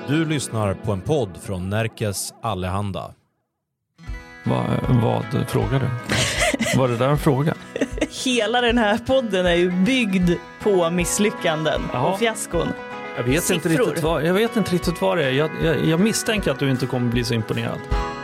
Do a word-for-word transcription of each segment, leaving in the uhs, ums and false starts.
Du lyssnar på en podd från Närkes Allehanda. Va, vad frågar du? Var det där en fråga? Hela den här podden är ju byggd på misslyckanden Jaha. och fiaskon. Jag vet, inte riktigt vad, jag vet inte riktigt vad det är. Jag, jag, jag misstänker att du inte kommer bli så imponerad.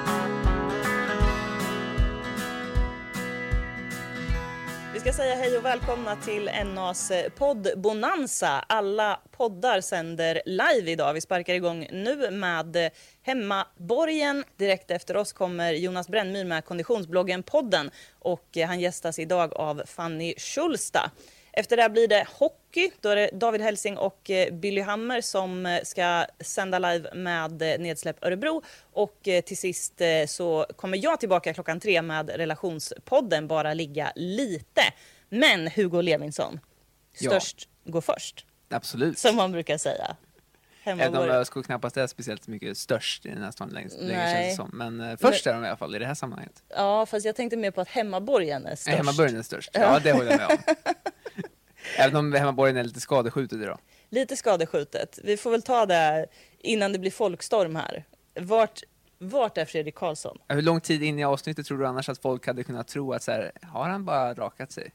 Vi ska säga hej och välkomna till N A's podd Bonanza. Alla poddar sänder live idag. Vi sparkar igång nu med Hemmaborgen. Direkt efter oss kommer Jonas Brännmyr med konditionsbloggen Podden. Och han gästas idag av Fanny Schulsta. Efter det blir det hockey. Då är det David Helsing och Billy Hammer som ska sända live med Nedsläpp Örebro. Och till sist så kommer jag tillbaka klockan tre med relationspodden Bara ligga lite. Men Hugo Levinsson, störst ja. går först. Absolut. Som man brukar säga. Även om jag skulle knappast är speciellt mycket störst i den här stan längre, längre känns det som. Men eh, först är de i alla fall i det här sammanhanget. Ja, fast jag tänkte mer på att Hemmaborgen är störst. Hemmaborgen är störst, ja, ja det håller jag med om. Även om Hemmaborgen är lite skadeskjutet idag. Lite skadeskjutet. Vi får väl ta det innan det blir folkstorm här. Vart, vart är Fredrik Karlsson? Hur lång tid in i avsnittet tror du annars att folk hade kunnat tro att så här, har han bara rakat sig?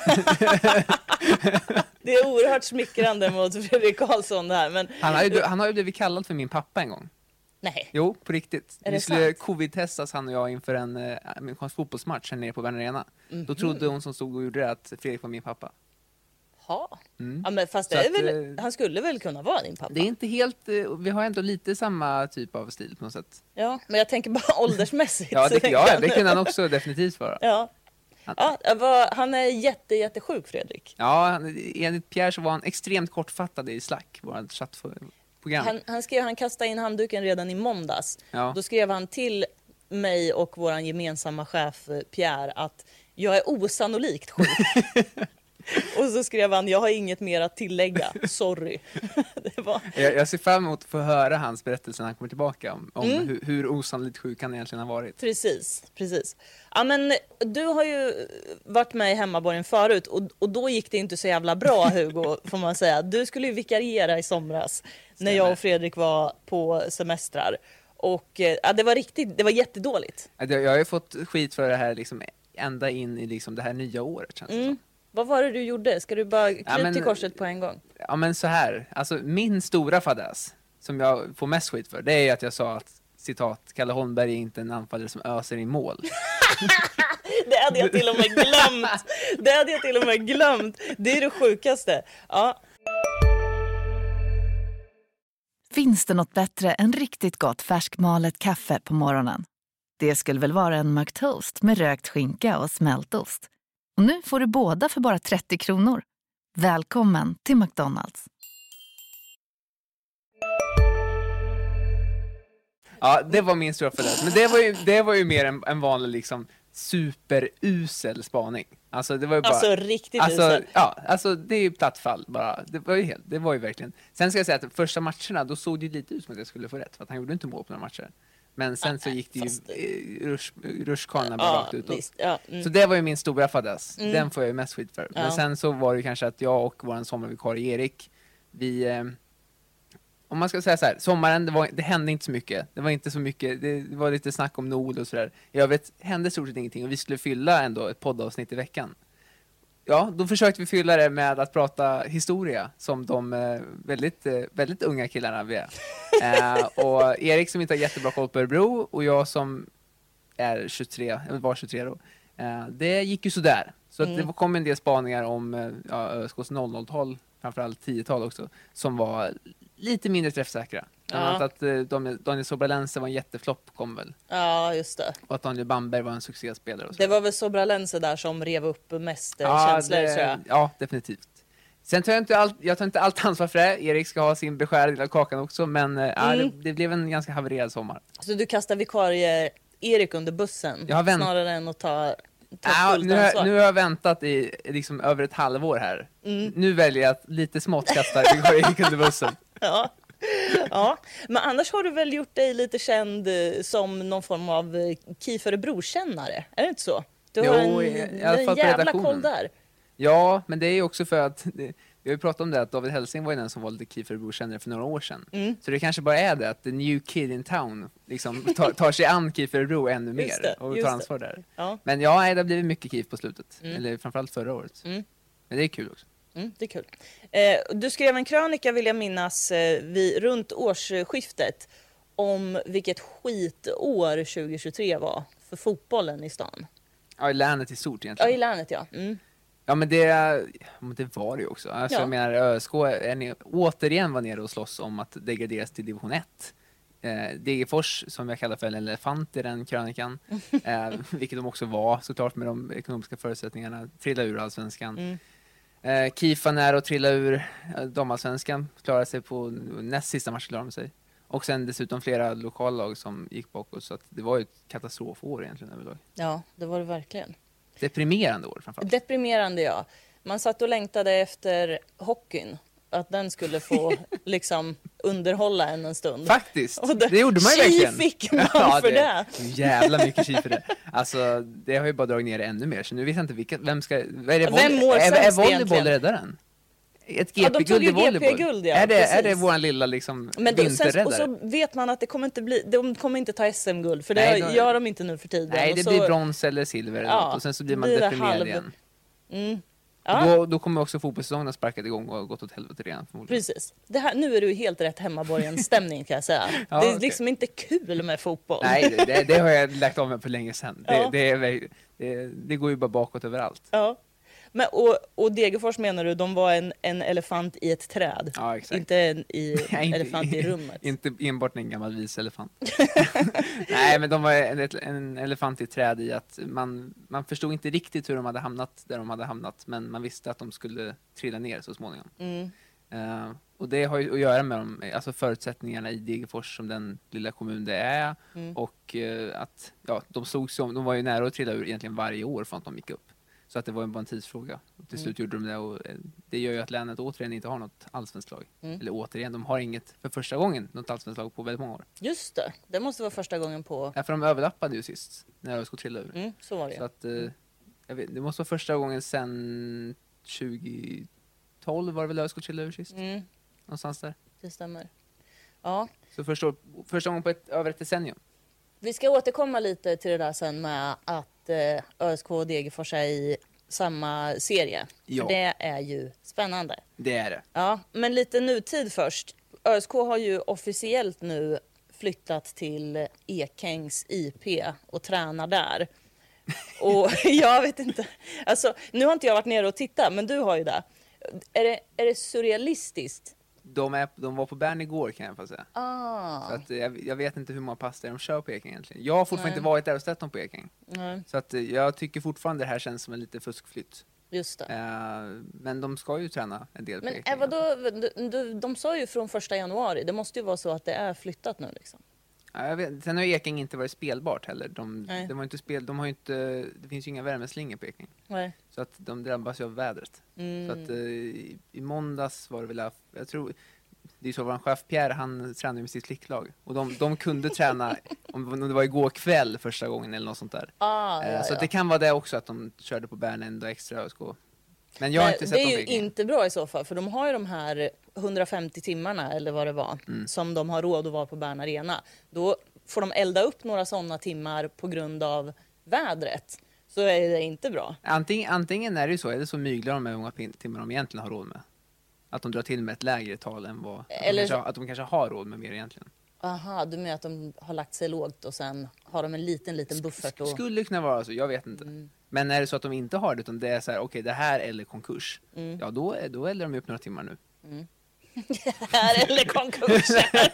Det är oerhört smickrande mot Fredrik Karlsson det här. Men... Han, har ju, han har ju blivit kallad för min pappa en gång. Nej. Jo, på riktigt. Är Vi det skulle sant? covid-testas han och jag inför en eh, amerikansk fotbollsmatch här nere på Värner Arena. Mm-hmm. Då trodde hon som stod och gjorde det att Fredrik var min pappa. Ha. Mm. Ja, men fast det Så är att, väl, eh, han skulle väl kunna vara din pappa? Det är inte helt, eh, vi har ändå lite samma typ av stil på något sätt. Ja, men jag tänker bara åldersmässigt. Ja, så det, tänker ja, jag- det kunde han också definitivt vara. Ja. Ja, vad- han är jätte, jättesjuk, Fredrik. Ja, han- enligt Pierre så var han extremt kortfattad i Slack, vårt chattprogram. Han, han skrev, han kastade in handduken redan i måndags. Ja. Då skrev han till mig och vår gemensamma chef eh, Pierre att jag är osannolikt sjuk. Och så skrev han, jag har inget mer att tillägga, sorry. Det var... Jag, jag ser fram emot att få höra hans berättelse när han kommer tillbaka om, om Mm. hur, hur osannolikt sjuk han egentligen har varit. Precis, precis. Ja, men du har ju varit med i Hemmaborgen förut och, och då gick det inte så jävla bra, Hugo, får man säga. Du skulle ju vikariera i somras när jag och Fredrik var på semestrar. Och ja, det var riktigt, det var jättedåligt. Jag, jag har ju fått skit för det här liksom, ända in i liksom, det här nya året, känns det Mm. som. Vad var det du gjorde? Ska du bara krypa Ja, men- till korset på en gång? Ja, men så här. Alltså, min stora fadäs, som jag får mest skit för, det är att jag sa att, citat, Kalle Holmberg är inte en anfallare som öser i mål. Det hade jag till och med glömt. Det hade jag till och med glömt. Det är det sjukaste. Ja. Finns det något bättre än riktigt gott färskmalet kaffe på morgonen? Det skulle väl vara en McToast med rökt skinka och smältost. Och nu får du båda för bara trettio kronor. Välkommen till McDonald's. Ja, det var min stora fadäs. Men det var ju, det var ju mer en, en vanlig liksom superusel spaning. Alltså det var ju bara... Alltså riktigt Alltså, usel. ja, alltså det är ju platt fall bara. Det var ju helt, det var ju verkligen. Sen ska jag säga att första matcherna då såg det ju lite ut som att jag skulle få rätt för att han gjorde inte mål på några matcher. Men sen så gick det ju fast- eh, rush, rutschkanorna bara Ja, rakt utåt. visst. Ja, mm. Så det var ju min stora fadäs. Mm. Den får jag ju mest skit för. Ja. Men sen så var det ju kanske att jag och vår sommarvikarie Erik, vi eh, om man ska säga så här, sommaren det, var, det hände inte så mycket. Det var inte så mycket, det, det var lite snack om Nord och sådär. I övrigt hände stort sett ingenting och vi skulle fylla ändå ett poddavsnitt i veckan. Ja, då försökte vi fylla det med att prata historia som de eh, väldigt, eh, väldigt unga killarna vi är. Eh, och Erik som inte har jättebra koll på Örebro och jag som är tjugotre, eller var tjugotre då. Eh, det gick ju sådär. Så Mm. att det kom en del spaningar om eh, ja, ÖSKs noll noll-tal, framförallt tio-tal också, som var lite mindre träffsäkra. Bland Ja. annat att eh, Daniel, Daniel Sobralense var en jätteflopp, kom väl. Ja, just det. Och att Daniel Bamberg var en succéspelare. Och så. Det var väl Sobralense där som rev upp mest eh, Ja, känslor, det- tror jag. Ja, definitivt. Sen tar jag inte allt, jag tar inte allt ansvar för det. Erik ska ha sin beskärda del av kakan också, men eh, ja, Mm. det, det blev en ganska havererad sommar. Så du kastar vikarie Erik under bussen Jag har vänt- snarare än att ta, ta Ja, fullt nu, har, ansvar. nu har jag väntat i liksom över ett halvår här. Mm. Nu väljer jag att lite smått kasta Erik under bussen. Ja. Ja, men annars har du väl gjort dig lite känd eh, som någon form av eh, KIF Örebro-kännare, är det inte så? Du Jo, har en, i- i alla en fall på jävla redaktionen. koll där. Ja, men det är ju också för att det, Vi har ju pratat om det att David Helsing var ju den som var lite KIF Örebro-kännare för några år sedan. Mm. Så det kanske bara är det att the new kid in town liksom tar, tar sig an KIF Örebro ännu mer det, och tar ansvar där. Ja. Men ja, det har blivit mycket KIF på slutet. Mm. Eller framförallt förra året. Mm. Men det är kul också. Mm, det är kul. Eh, du skrev en krönika, vill jag minnas, eh, vid, runt årsskiftet om vilket skitår tjugohundratjugotre var för fotbollen i stan. Ja, i länet i stort Ja, egentligen. i länet, ja. Mm. Ja, men det, men det var det ju också. Alltså, Ja. jag menar, ÖSK är ni, återigen var nere och slåss om att degraderas till division ett. Eh, Degerfors, som jag kallar för en elefant i den krönikan, eh, vilket de också var såklart med de ekonomiska förutsättningarna, trilla ur allsvenskan. Mm. Eh, Kifan är att trilla ur eh, damallsvenskan, klarade sig på näst sista matchen, klarade de sig. Och sen dessutom flera lokallag som gick bakåt, så att det var ju ett katastrofår egentligen överlag. Ja, det var det verkligen. Deprimerande år framförallt. Deprimerande, ja. Man satt och längtade efter hockeyn. Att den skulle få liksom underhålla en en stund. Faktiskt, Och det, det gjorde man ju verkligen. fick man Ja, för det. det. Jävla mycket tji för det. Alltså, det har ju bara dragit ner det ännu mer. Så nu vet jag inte vilka, vem ska... Vad är det, Vem mår är, är, är sämst volleyboll egentligen? räddaren? Ett Ja, de tog G P-guld ju i volleyboll. G P-guld, ja, är, det, är det precis. våran lilla liksom Men då, sen, och vinterräddare? så vet man att det kommer inte bli, de kommer inte ta S M-guld, för det Nej, då- gör de inte nu för tiden. Nej, Och det så, blir brons eller silver eller Ja, något, och sen så blir man blir det deprimerad halv- igen. Mm. Och Ja, Då, då kommer också fotbollssäsongen att sparkat igång och gått åt helvete redan förmodligen. precis. Det här, nu är du helt rätt hemmaborgen-stämning, kan jag säga. Ja, det är okej. liksom inte kul med fotboll. Nej, det, det, det har jag lagt av med för länge sedan. Det, Ja. det, är, det, det går ju bara bakåt överallt. Ja. Men, och, och Degerfors menar du, de var en, en elefant i ett träd. Ja, exakt. Inte en i, Nej, inte- elefant i rummet. Inte enbart en gammal vis elefant. Nej, men de var en, en elefant i träd i att man, man förstod inte riktigt hur de hade hamnat där de hade hamnat, men man visste att de skulle trilla ner så småningom. Mm. Uh, och det har ju att göra med de, alltså förutsättningarna i Degerfors som den lilla kommun det är, Mm. och uh, att ja, de såg som, de var ju nära att trilla ur egentligen varje år från att de gick upp. Så att det var en, bara en tidsfråga. Och till slut gjorde de det, och eh, det gör ju att länet återigen inte har något allsvenskt lag. Mm. Eller återigen, de har inget för första gången något allsvenskt lag på väldigt många år. Just det, det måste vara första gången på... Ja, för de överlappade ju sist när ÖSK trillade ur. Mm, så var det Så ju. att, eh, jag vet, det måste vara första gången sedan tjugohundratolv var det väl ÖSK trillade ur sist. Mm, Någonstans där. det stämmer. Ja, Så första, första gången på ett, över ett decennium. vi ska återkomma lite till det där sen med att eh, ÖSK och Degerfors är i samma serie. Ja. För det är ju spännande. Det är det. Ja, men lite nutid först. ÖSK har ju officiellt nu flyttat till Ekängs I P och tränar där. Och jag vet inte, alltså nu har inte jag varit nere och tittat, men du har ju det. Är det, är det surrealistiskt? De, är, de var på Bern igår, kan jag få säga. Ah, Så att, eh, jag, jag vet inte hur många pass det är de kör på Eking egentligen. Jag har fortfarande Nej. inte varit där och sett dem på Eking. nej, Så att, eh, jag tycker fortfarande det här känns som en lite fuskflytt. just det. Eh, men de ska ju träna en del på Men Eking. äh, vadå, du, du, de sa ju från första januari, det måste ju vara så att det är flyttat nu liksom. Ja, jag vet, sen har ju Eking inte varit spelbart heller. De, Nej. de har inte spel, de har ju inte, det finns ju inga värmeslingor på Eking. Nej. Så att de drabbas ju av vädret. Mm. Så att eh, i, i måndags var det väl, jag tror, det är så vår chef Pierre, han tränade med sitt flicklag. Och de, de kunde träna, om, om det var igår kväll första gången eller något sånt där. Ah, Eh, ja, så ja. att det kan vara det också, att de körde på Bern en dag extra ÖSK. Men jag har Nej, inte sett det är dem ju på Eking. inte bra i så fall, för de har ju de här hundrafemtio timmarna eller vad det var Mm. som de har råd att vara på Bern Arena. Då får de elda upp några sådana timmar på grund av vädret, så är det inte bra. Antingen, antingen är det ju så, eller så myglar de med hur många pin- timmar de egentligen har råd med. Att de drar till med ett lägre tal än vad, att, Eller de så- kanske, att de kanske har råd med mer egentligen. Aha, du menar att de har lagt sig lågt och sen har de en liten, liten buffert? Och... Skulle kunna vara så, jag vet inte. Mm. Men är det så att de inte har det, utan det är så här, okej, det här eller konkurs. Mm. Ja, då, är- då eldar de upp några timmar nu. Här eller konkurs.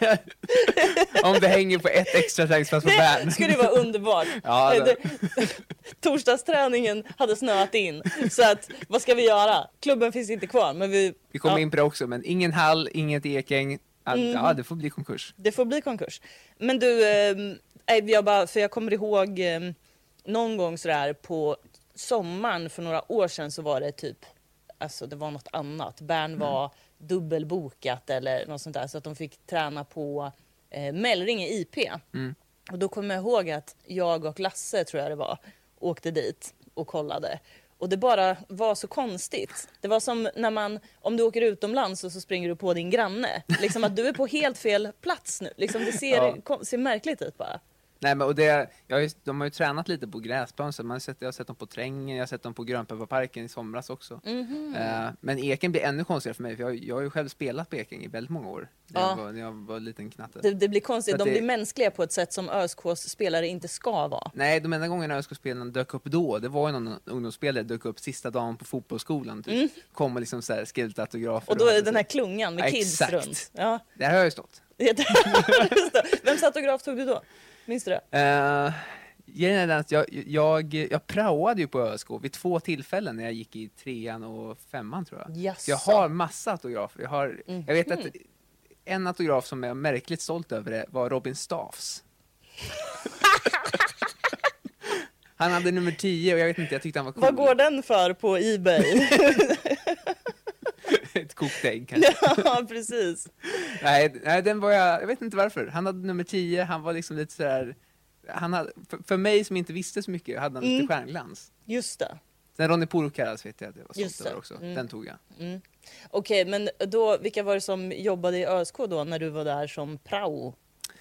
Om det hänger på ett extra träningspass på Bern. Det skulle vara underbart. Ja, Eh, det- det- Torsdagsträningen hade snöat in. Så att, vad ska vi göra? Klubben finns inte kvar, men vi, Vi kommer ja, in på det också, men ingen hall, inget Eking. Ja, Mm. ja, det får bli konkurs. det får bli konkurs. Men du, eh, jag bara, för jag kommer ihåg eh, någon gång sådär på sommaren för några år sedan så var det typ, alltså det var något annat. Bern var dubbelbokat eller något sånt där, så att de fick träna på eh, Mellringe I P. Mm. Och då kommer jag ihåg att jag och Lasse, tror jag det var, åkte dit och kollade. Och det bara var så konstigt. Det var som när man, om du åker utomlands och så springer du på din granne. Liksom att du är på helt fel plats nu. Liksom det ser, Ja. kom, ser märkligt ut bara. Nej, men och det, jag har ju, de har ju tränat lite på gräsplan, så man har sett, jag har sett dem på Trängen, jag har sett dem på Grönpepparparken i somras också. Mm-hmm. Uh, men Eken blir ännu konstigare för mig, för jag, jag har ju själv spelat på Eken i väldigt många år. När, Ja. jag, var, när jag var en liten knatte. Det, det blir konstigt, Så de att det- blir mänskliga på ett sätt som ÖSKs spelare inte ska vara. Nej, de enda gångerna ÖSK-spelarna dök upp då, det var ju någon ungdomsspelare dök upp sista dagen på fotbollsskolan. Typ. Mm. Kom och liksom så här, skrev lite autografer. Och då är det hade den så- här klungan med Ja, kids exakt. runt. Ja. Där har jag ju stått. Just det. Vems autograf tog du då? Minns du det? Uh, grejen är den att jag, jag, jag praoade ju på ÖSK vid två tillfällen när jag gick i trean och femman, tror jag. Jaså. Så jag har massa autografer. Jag, har, Mhm. jag vet att en autograf som jag är märkligt stolt över det var Robin Staffs. Han hade nummer tio och jag vet inte, jag tyckte han var cool. Vad går den för på eBay? Ett kokt ägg kanske. Ja, precis. nej, nej, den var jag, jag vet inte varför. Han hade nummer tio, han var liksom lite sådär, han hade, för, för mig som inte visste så mycket hade han lite Mm. stjärnglans. Just det. Sen Ronny Purukaras vet jag att jag var Just stolt över det. också. Mm. Den tog jag. Mm. Okej, men då, vilka var det som jobbade i ÖSK då när du var där som prao?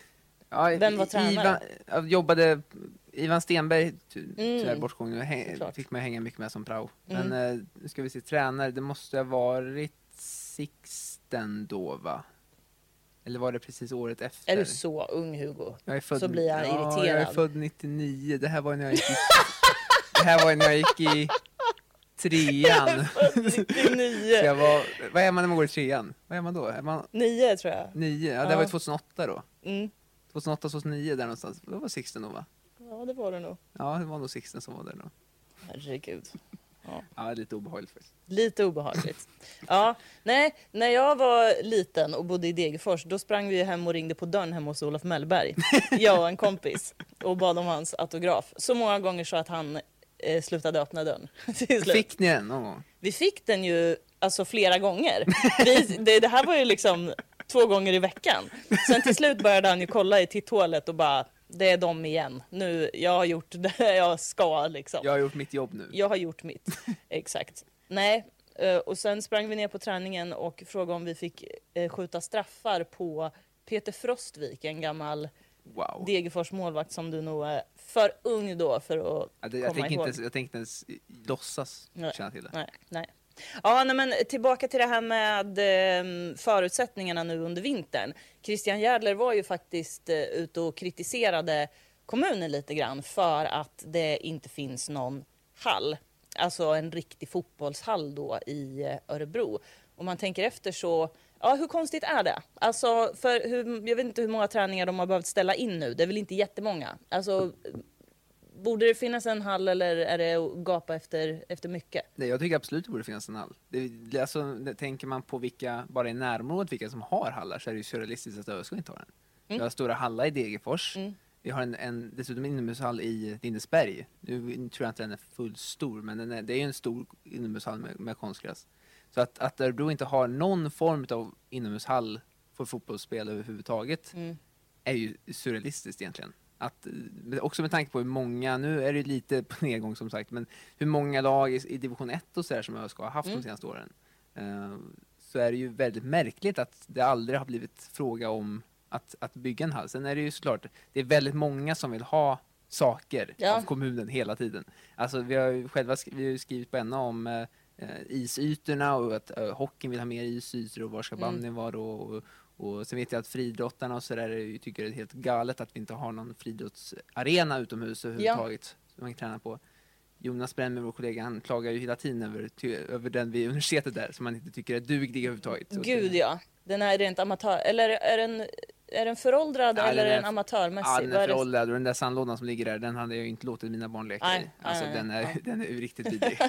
Ja, Vem var I- tränare? Ivan, jag jobbade, Ivan Stenberg, ty- Mm. tyvärr bortgången, nu häng, Såklart. fick man hänga mycket med som prao. Mm. Men eh, nu ska vi se, tränare, det måste ha varit Sixten då, va? Eller var det precis året efter? Är du så ung, Hugo? Jag är född, så blir jag ja, jag är irriterad. född nittionio, det här var när jag gick i, det här var när jag gick i trean. nittionio. Så jag var, vad är man när man går i trean? Vad är man då? Är man Nio, tror jag. nio? Ja, det Ja. var ju tjugohåtta då. Mm. tjugohåtta, tjugohonio där någonstans. Det var Sixten då, va? Ja, det var det nog. Ja, det var nog Sixten som var där då. Herregud. Ja, lite obehagligt faktiskt. Lite obehagligt. Ja, nej, när jag var liten och bodde i Degerfors, då sprang vi hem och ringde på dörren hemma hos Olof Mellberg. Jag och en kompis. Och bad om hans autograf. Så många gånger så att han eh, slutade öppna dörren. Till slut. Fick ni den någon gång? Vi fick den ju alltså flera gånger. Vi, det, det här var ju liksom två gånger i veckan. Sen till slut började han ju kolla i titthålet och bara, det är dem igen. Nu, jag har gjort det jag ska liksom. Jag har gjort mitt jobb nu. Jag har gjort mitt. Exakt. Nej, eh, och sen sprang vi ner på träningen och frågade om vi fick eh, skjuta straffar på Peter Frostvik, en gammal Wow. Degerfors målvakt som du nog är för ung då för att Ja, det, jag, komma tänker ihåg. inte, jag tänkte inte ens låtsas Nej. känna till det. Nej, nej. Ja, nej, men tillbaka till det här med eh, förutsättningarna nu under vintern. Christian Järdler var ju faktiskt eh, ute och kritiserade kommunen lite grann för att det inte finns någon hall. Alltså en riktig fotbollshall då i eh, Örebro. Om man tänker efter så, ja, hur konstigt är det? Alltså, för hur, jag vet inte hur många träningar de har behövt ställa in nu. Det är väl inte jättemånga. Alltså, borde det finnas en hall eller är det att gapa efter, efter mycket? Nej, jag tycker absolut det borde finnas en hall. Det, det, alltså, det, tänker man på vilka, bara i närområdet, vilka som har hallar, så är det ju surrealistiskt att ÖSK inte har den. Mm. Vi har stora hallar i Degerfors. Mm. Vi har en, en, dessutom en inomhushall i Lindesberg. Nu tror jag inte den är fullt stor, men den är, det är ju en stor inomhushall med, med konstgräs. Så att, att Örebro inte har någon form av inomhushall för fotbollsspel överhuvudtaget Mm. är ju surrealistiskt egentligen. Att, också med tanke på hur många, nu är det lite på nedgång som sagt, men hur många lag i, i division ett och så där som ÖSK har haft Mm. de senaste åren. Uh, så är det ju väldigt märkligt att det aldrig har blivit fråga om att, att bygga en hall. Sen är det ju såklart, det är väldigt många som vill ha saker Ja. av kommunen hela tiden. Alltså vi har ju själva sk- vi har ju skrivit på en om uh, isytorna och att uh, hockeyn vill ha mer isytor och var ska Mm. bandyn vara då, och, och sen vet jag att friidrottarna och så där tycker det är helt galet att vi inte har någon friidrottsarena utomhus överhuvudtaget som man kan träna på. Jonas Brännberg, vår kollega, han klagar ju hela tiden över, ty, över den vid universitetet där som man inte tycker är duglig överhuvudtaget. Så Gud det, ja, den är rent amatör. Eller är den, är den föråldrad Ja, eller den är är- den amatörmässig? Ja, den Vad är är det- föråldrad och den där sandlådan som ligger där, den hade jag ju inte låtit mina barn leka Nej, i. Alltså nej, nej, den är, nej. den är ju riktigt vidrig.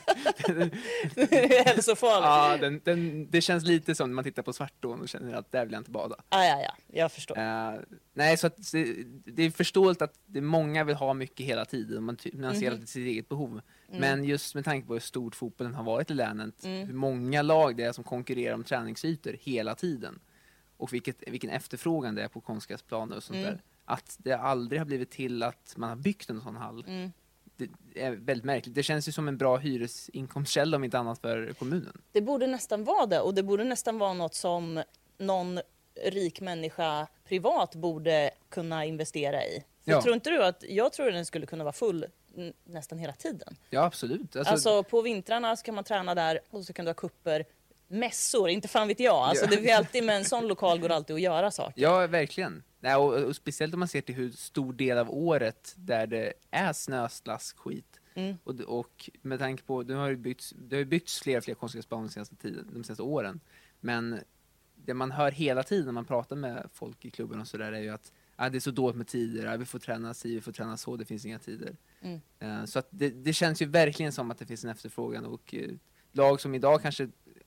Det är hälsofarligt. Ja, den, den, det känns lite som när man tittar på Svartån och känner att där vill jag inte bada. Ah, ja, ja, jag förstår. Uh, nej, så att det, det är förståeligt att det många vill ha mycket hela tiden och man, ty- man ser Mhm. alltid sitt eget behov. Mm. Men just med tanke på hur stort fotbollen har varit i länet, Mm. hur många lag det är som konkurrerar om träningsytor hela tiden och vilket, vilken efterfrågan det är på konstgräsplaner och sånt Mm. där. Att det aldrig har blivit till att man har byggt en sån hall. Mm. det är väldigt märkligt. Det känns ju som en bra hyresinkomstkälla om inte annat för kommunen. Det borde nästan vara det, och det borde nästan vara något som någon rik människa privat borde kunna investera i. För Ja. tror inte du att, jag tror att den skulle kunna vara full n- nästan hela tiden. Ja, absolut. Alltså, Alltså på vintrarna så kan man träna där och så kan du ha kupper, mässor, inte fan vet jag. Alltså Ja. det är alltid, med en sån lokal går det alltid att göra saker. ja, verkligen. Nej, och, och speciellt om man ser till hur stor del av året där det är snöslask skit. Mm. Och, det- och med tanke på, det har ju byggts, det har ju byggts fler och fler konstgräsbanor de senaste tiden, de senaste åren. Men det man hör hela tiden när man pratar med folk i klubben och så där är ju att ah, det är så dåligt med tider, ah, vi får träna si, vi får träna så, det finns inga tider. Mm. Eh, så att det, det känns ju verkligen som att det finns en efterfrågan, och eh, lag som idag kanske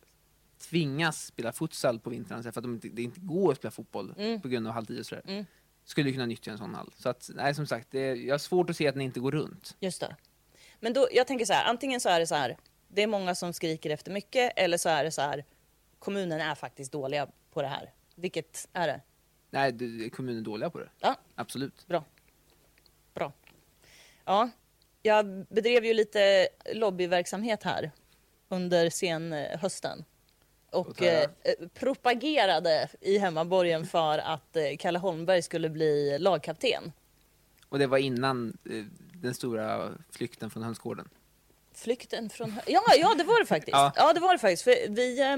tvingas spela futsal på vintern för att de inte, det inte går att spela fotboll Mm. på grund av halvtid och sådär, Mm. skulle kunna nyttja en sån hall. Så att, nej, som sagt, det är, jag har svårt att se att den inte går runt. Just det. Men då, jag tänker så här, antingen så är det så här, det är många som skriker efter mycket, eller så är det så här, kommunen är faktiskt dåliga på det här. Vilket är det? Nej, det, kommunen är dåliga på det. Ja. Absolut. Bra. Bra. Ja, jag bedrev ju lite lobbyverksamhet här under sen eh, hösten. Och Låt höra. eh, propagerade i hemmaborgen för att eh, Kalle Holmberg skulle bli lagkapten. Och det var innan eh, den stora flykten från hönsgården. Flykten från... Ja, ja, det var det faktiskt. Ja. Ja, det var det faktiskt. För vi... ehm,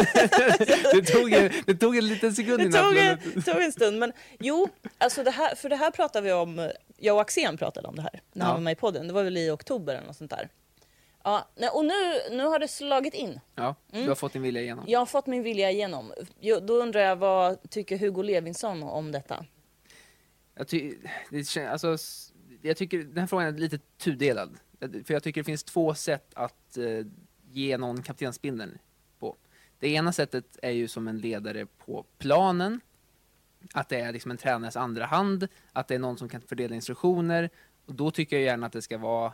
det, tog, en- det tog en liten sekund Det innan. tog, men- en, tog en stund, men jo, alltså det här, för det här pratade vi om, jag och Axén pratade om det här när han Ja. var med i podden, det var väl i oktober eller något sånt där. Ja, nej, och nu, nu har det slagit in. Ja, Mm. du har fått din vilja igenom. Jag har fått min vilja igenom. Jo, då undrar jag, vad tycker Hugo Levinson om detta? Jag, ty, det, kän- alltså, s- jag tycker den här frågan är lite tudelad. För jag tycker det finns två sätt att eh, ge någon kaptensbindeln på. Det ena sättet är ju som en ledare på planen. Att det är liksom en tränares andra hand. Att det är någon som kan fördela instruktioner. Och då tycker jag gärna att det ska vara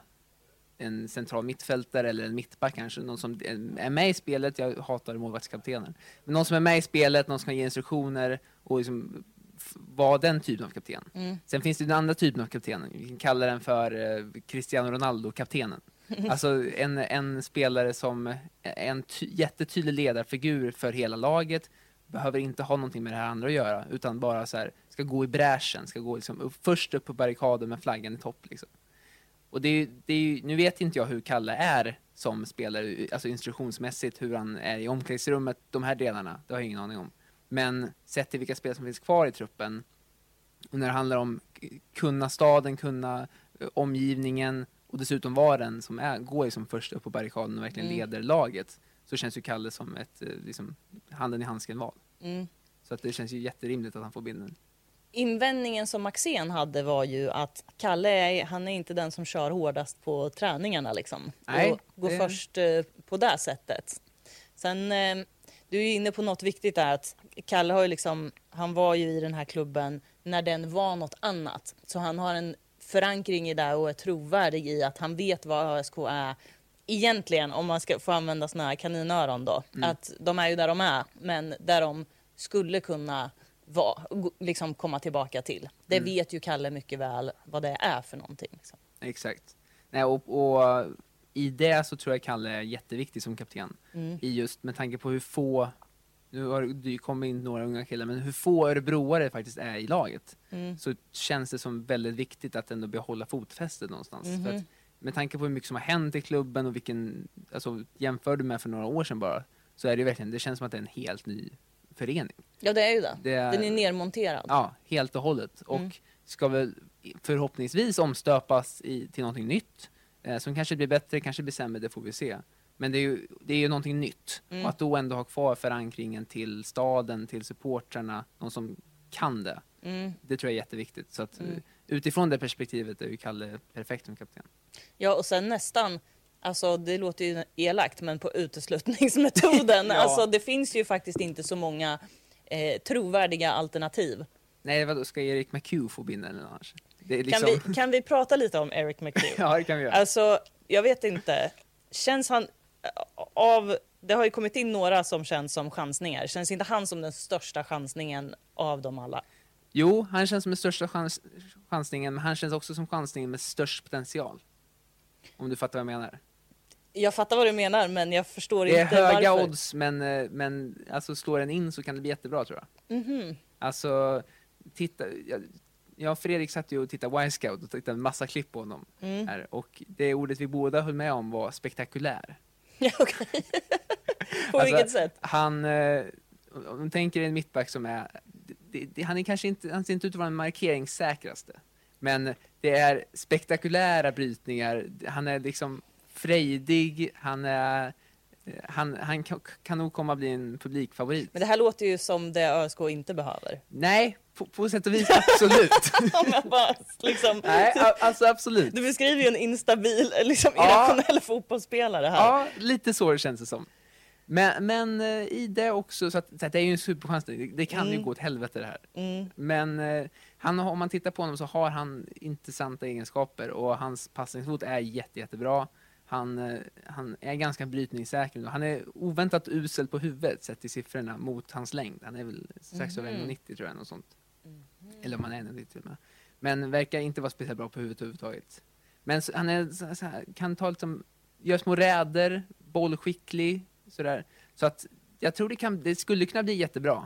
en central mittfältare eller en mittback kanske. Någon som är med i spelet. Jag hatar målvaktskaptenen. Men någon som är med i spelet, någon som kan ge instruktioner och liksom f- vara den typen av kapten. Mm. Sen finns det den andra typen av kaptenen. Vi kan kalla den för eh, Cristiano Ronaldo-kaptenen. Alltså en, en spelare som är en ty- jättetydlig ledarfigur för hela laget. Behöver inte ha någonting med det här andra att göra. Utan bara så här, ska gå i bräschen. Ska gå liksom upp, först upp på barrikaden med flaggan i topp. Liksom. Och det är, ju- det är ju, nu vet inte jag hur Kalle är som spelare. Alltså instruktionsmässigt, hur han är i omklädningsrummet. De här delarna, det har jag ingen aning om. Men sett till vilka spelare som finns kvar i truppen. Och när det handlar om k- kunna staden, kunna eh, omgivningen och dessutom vara den som är, går liksom först upp på barrikaden och verkligen Mm. leder laget, så känns ju Kalle som ett eh, liksom, handen i handsken val. Mm. Så att det känns ju jätterimligt att han får bilden. Invändningen som Axén hade var ju att Kalle är, han är inte den som kör hårdast på träningarna liksom. Nej, och går det- först eh, på det sättet. Sen, eh, du är ju inne på något viktigt där, att Kalle har ju liksom, han var ju i den här klubben när den var något annat. Så han har en förankring i det och är trovärdig i att han vet vad Ö S K är egentligen, om man ska få använda såna här kaninöron då. Mm. Att de är ju där de är, men där de skulle kunna vara, gå- liksom komma tillbaka till. Det Mm. vet ju Kalle mycket väl vad det är för någonting. Liksom. Exakt. Nej, och, och i det så tror jag Kalle är jätteviktig som kapten. Mm. I just med tanke på hur få, nu har det kommit in några unga killar, men hur få örebroare faktiskt är i laget. Mm. Så känns det som väldigt viktigt att ändå behålla fotfästet någonstans. Mhm. För att, med tanke på hur mycket som har hänt i klubben och vilken, alltså jämför du med för några år sedan bara, så är det verkligen, det känns som att det är en helt ny förening. Ja, det är ju det. Det är, Den är nermonterad. ja, helt och hållet. Mm. Och ska väl förhoppningsvis omstöpas i, till någonting nytt. Eh, som kanske blir bättre, kanske blir sämre, det får vi se. Men det är ju, det är ju någonting nytt. Mm. Och att då ändå ha kvar förankringen till staden, till supportrarna, någon som kan det. Mm. Det tror jag är jätteviktigt. Så att Mm. eh, utifrån det perspektivet är ju Kalle perfekt som kapten. Ja, och sen nästan, alltså det låter ju elakt, men på uteslutningsmetoden, Ja. alltså det finns ju faktiskt inte så många eh, trovärdiga alternativ. Nej, vadå, ska Erik McHugh få bindeln eller annars? Det är liksom... Kan, vi, kan vi prata lite om Eric McHugh? Ja, det kan vi göra. Alltså, jag vet inte. Känns han av... Det har ju kommit in några som känns som chansningar. Känns inte han som den största chansningen av dem alla? Jo, han känns som den största chans, chansningen, men han känns också som chansningen med störst potential. Om du fattar vad jag menar. Jag fattar vad du menar, men jag förstår Det är inte höga varför. odds, men, eh, men alltså slår den in så kan det bli jättebra, tror jag. Mhm. Alltså, titta... Jag, jag och Fredrik satt ju och tittade Y-Scout och tittade en massa klipp på honom. Mm. Här, och det ordet vi båda höll med om var spektakulär. Ja, okej. På Alltså, vilket sätt? Han, eh, om du tänker en mittback som är, det, det, han är kanske inte, han ser inte ut att vara den markeringssäkraste. Men det är spektakulära brytningar, han är liksom frejdig, han är, han, han kan, kan nog komma att bli en publikfavorit. Men det här låter ju som det ÖSK inte behöver. Nej, på, på sätt och vis absolut. Om jag bara, liksom, Nej, a- alltså absolut. du beskriver ju en instabil, liksom Ja. irrationell fotbollsspelare här. Ja, lite så det känns det som. Men, men eh, i det också, så att, så att det är ju en superchans, det, det kan Mm. ju gå åt helvete det här. Mm. Men eh, han, har- om man tittar på honom så har han intressanta egenskaper och hans passningsfot är jätte, jättebra. Han, eh, han är ganska brytningssäker. Han är oväntat usel på huvudet sett i siffrorna mot hans längd. Han är väl strax över Mhm. en nittio tror jag, något sånt. Eller om han är en nittio till och med. Men verkar inte vara speciellt bra på huvudet överhuvudtaget. Men så, han är, så, så här, kan ta liksom, gör små räder, bollskicklig, sådär. Så att jag tror det, kan, det skulle kunna bli jättebra.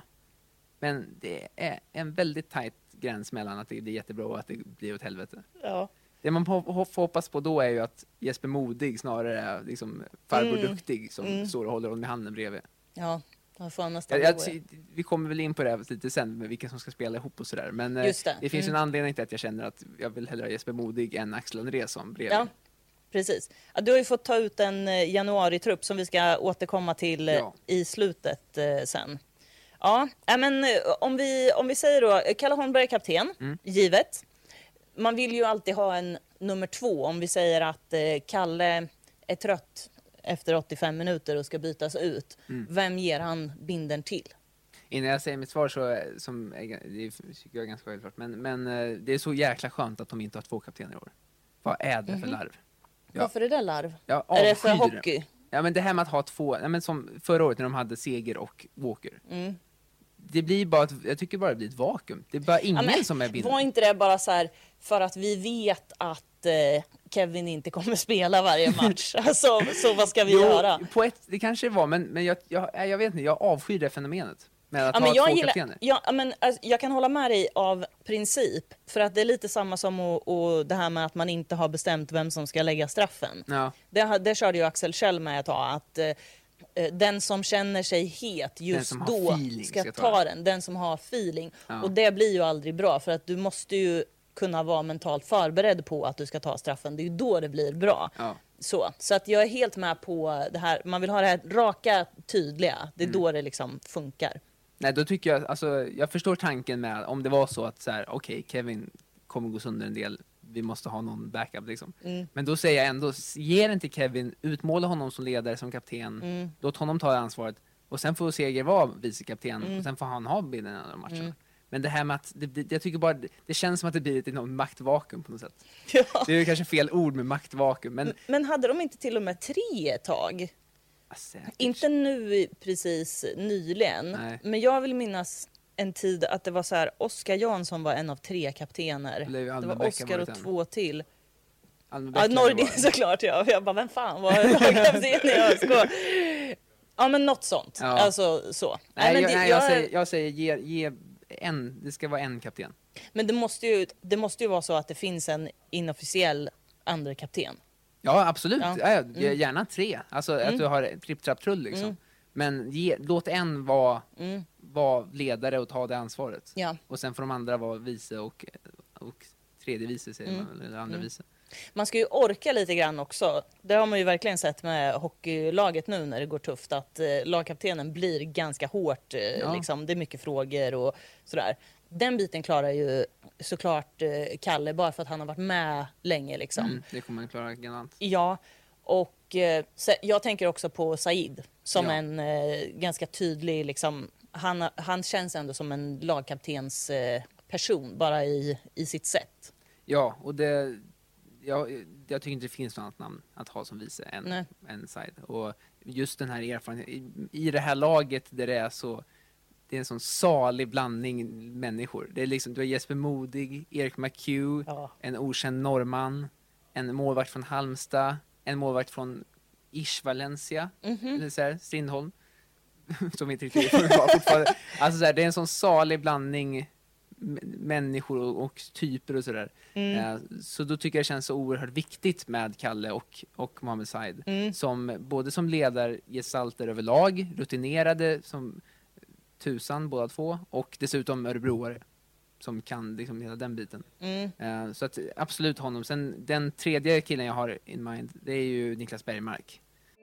Men det är en väldigt tajt gräns mellan att det blir jättebra och att det blir åt helvete. Ja. Det man får får hoppas på då är ju att Jesper Modig snarare är liksom farbror Mm. duktig som Mm. står och håller honom i handen bredvid. Ja, då får han nästan Jag, gå. jag, vi kommer väl in på det här lite sen med vilka som ska spela ihop och sådär. Men eh, Just det. det finns ju Mm. en anledning till att jag känner att jag vill hellre ha Jesper Modig än Axel Andrésson bredvid. Ja, precis. Ja, du har ju fått ta ut en eh, januari-trupp som vi ska återkomma till eh, Ja. i slutet eh, sen. Ja, äh, men eh, om vi, om vi säger då, eh, Kalle Holmberg är kapten, Mm. givet. Man vill ju alltid ha en nummer två om vi säger att eh, Kalle är trött efter åttiofem minuter och ska bytas ut. Mm. Vem ger han binden till? Innan jag säger mitt svar så, eh, som är, det tycker jag är ganska självklart, men, men eh, det är så jäkla skönt att de inte har två kaptener i år. Vad är det för larv? Ja. Varför är det larv? Jag Är det för avskyr hockey? Ja, men det här med att ha två, ja, men som förra året när de hade Seger och Walker. Mm. Det blir bara, ett, jag tycker bara det blir ett vakuum. Det är bara ingen men som är Var binden. inte det bara så här för att vi vet att eh, Kevin inte kommer spela varje match? Alltså, så vad ska vi Jo, göra? på ett, det kanske det var, men, men jag, jag, nej, jag vet inte, jag avskyr det fenomenet. Med att Ja, ha men jag, två gillar, kaptener. ja, men, alltså, jag kan hålla med dig av princip. För att det är lite samma som och, och det här med att man inte har bestämt vem som ska lägga straffen. Ja, Det, det körde ju Axel Kjell med ett tag. Att eh, den som känner sig het just som har då feeling ska, ska ta ta den. Den som har feeling. Ja. Och det blir ju aldrig bra. För att du måste ju kunna vara mentalt förberedd på att du ska ta straffen. Det är ju då det blir bra. ja. Så, så att jag är helt med på det här. Man vill ha det här raka, tydliga. Det är Mm. då det liksom funkar. Nej, då tycker jag, alltså, jag förstår tanken med, om det var så att så här, okej, Kevin kommer gå sönder en del, vi måste ha någon backup liksom. Mm. Men då säger jag ändå, ge den till Kevin, utmåla honom som ledare, som kapten, Mm. låt honom ta ansvaret, och sen får Seger vara vicekapten, Mm. och sen får han ha bilden i andra matcherna. Mm. Men det här med att, det, det, jag tycker bara, det, det känns som att det blir ett enormt maktvakuum på något sätt. Ja. Det är ju kanske fel ord med maktvakuum, men Men hade de inte till och med tre ett tag? ja, säkert. Inte nu i- precis nyligen. Nej. Men jag vill minnas en tid att det var så här, Oskar Jansson var en av tre kaptener. Eller ju Det Alma var Bäcka Oskar och varit en. två till. Alma Ja, Bäcka Nordin var- såklart ja. Jag bara, vem fan var lagkapten i ÖSK? Ja, men något sånt. Ja. Alltså så. Nej, men jag, det, nej, jag jag- säger, jag säger ge, ge en, det ska vara en kapten. Men det måste, ju, det måste ju vara så att det finns en inofficiell andra kapten. Ja, absolut. Ja. Ja. Ja, Mm. gärna tre. Alltså Mm. att du har tripp trapp trull liksom. Mm. Men ge, låt en vara, Mm. vara ledare och ta det ansvaret. Ja. Och sen får de andra vara vice och, och tredje vice säger Mm. man, eller andra Mm. vice. Man ska ju orka lite grann också. Det har man ju verkligen sett med hockeylaget nu när det går tufft. Att eh, lagkaptenen blir ganska hårt. Eh, Ja. liksom. Det är mycket frågor och sådär. Den biten klarar ju såklart eh, Kalle bara för att han har varit med länge. Liksom. Mm, det kommer man klara galant. Ja, och eh, så, jag tänker också på Said som Ja. en eh, ganska tydlig, liksom, han, han känns ändå som en lagkaptens eh, person bara i, i sitt sätt. Ja, och det, jag, jag tycker inte det finns något annat namn att ha som vice än, Nej. än Said. Och just den här erfarenheten, i, i det här laget där det är så, det är en sån salig blandning människor. Det är liksom, du har Jesper Modig, Erik McHugh, Ja. en okänd norrman, en målvakt från Halmstad, en målvakt från Isch Valencia, Mhm. eller så här, Strindholm, som inte riktigt är fortfarande. Alltså så här, det är en sån salig blandning m- människor och, och typer och sådär. Mm. Eh, så då tycker jag det känns så oerhört viktigt med Kalle och, och Mohamed Said. Mm. Som, både som ledargestalter överlag, rutinerade som tusan båda två, och dessutom örebroare som kan liksom hela den biten. Mm. Eh, så att absolut honom. Sen den tredje killen jag har in mind, det är ju Niklas Bergmark.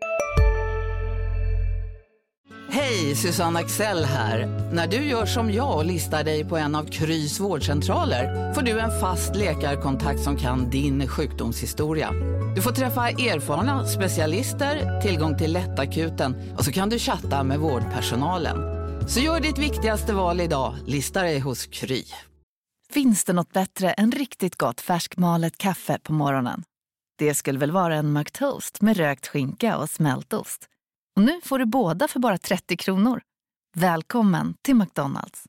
Hej, Susanne Axel här. När du gör som jag och listar dig på en av Krys vårdcentraler får du en fast läkarkontakt som kan din sjukdomshistoria. Du får träffa erfarna specialister, tillgång till lättakuten och så kan du chatta med vårdpersonalen. Så gör ditt viktigaste val idag, lista dig hos Kry. Finns det något bättre än riktigt gott färskmalet kaffe på morgonen? Det skulle väl vara en McToast med rökt skinka och smältost. Och nu får du båda för bara trettio kronor. Välkommen till McDonald's.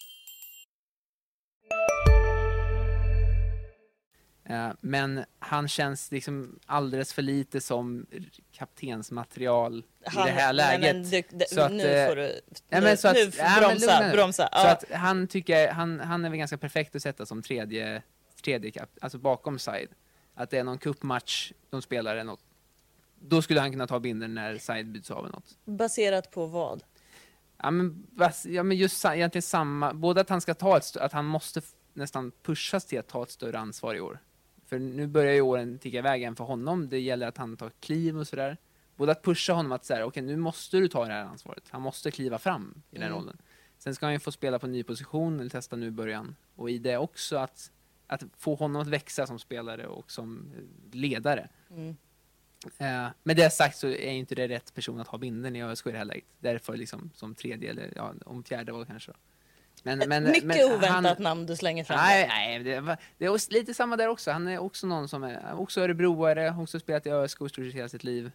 Eh, men han känns liksom alldeles för lite som kaptensmaterial Han- i det här nej, läget. men du, du, Så att, nu eh, får du nej, nu, men så att- nu får nej, men bromsa, lugna nu. bromsa. Så Ja. att han tycker, han, han är väl ganska perfekt att sätta som tredje, tredje kap, alltså bakom Said. Att det är någon cupmatch de spelar eller något. Då skulle han kunna ta binden när Said byts av eller något. Baserat på vad? Ja men, vas- ja, men just sa- egentligen samma, både att han ska ta ett, st- att han måste f- nästan pushas till att ta ett större ansvar i år. För nu börjar ju åren ticka iväg igen för honom. Det gäller att han tar kliv och sådär. Både att pusha honom att säga, okej nu måste du ta det här ansvaret. Han måste kliva fram i den Mm. rollen. Sen ska han ju få spela på en ny position eller testa nu i början. Och i det också att, att få honom att växa som spelare och som eh, ledare. Mm. Eh, med det sagt så är inte det rätt person att ha binden i ÖSK i det här läget. Därför liksom som tredje eller ja, om fjärde val kanske. Men, men, Mycket men oväntat han, namn du slänger fram. Nej, nej det, var, det är också lite samma där också. Han är också någon som är också örebroare, också spelat i ÖSK i stort sett hela sitt liv.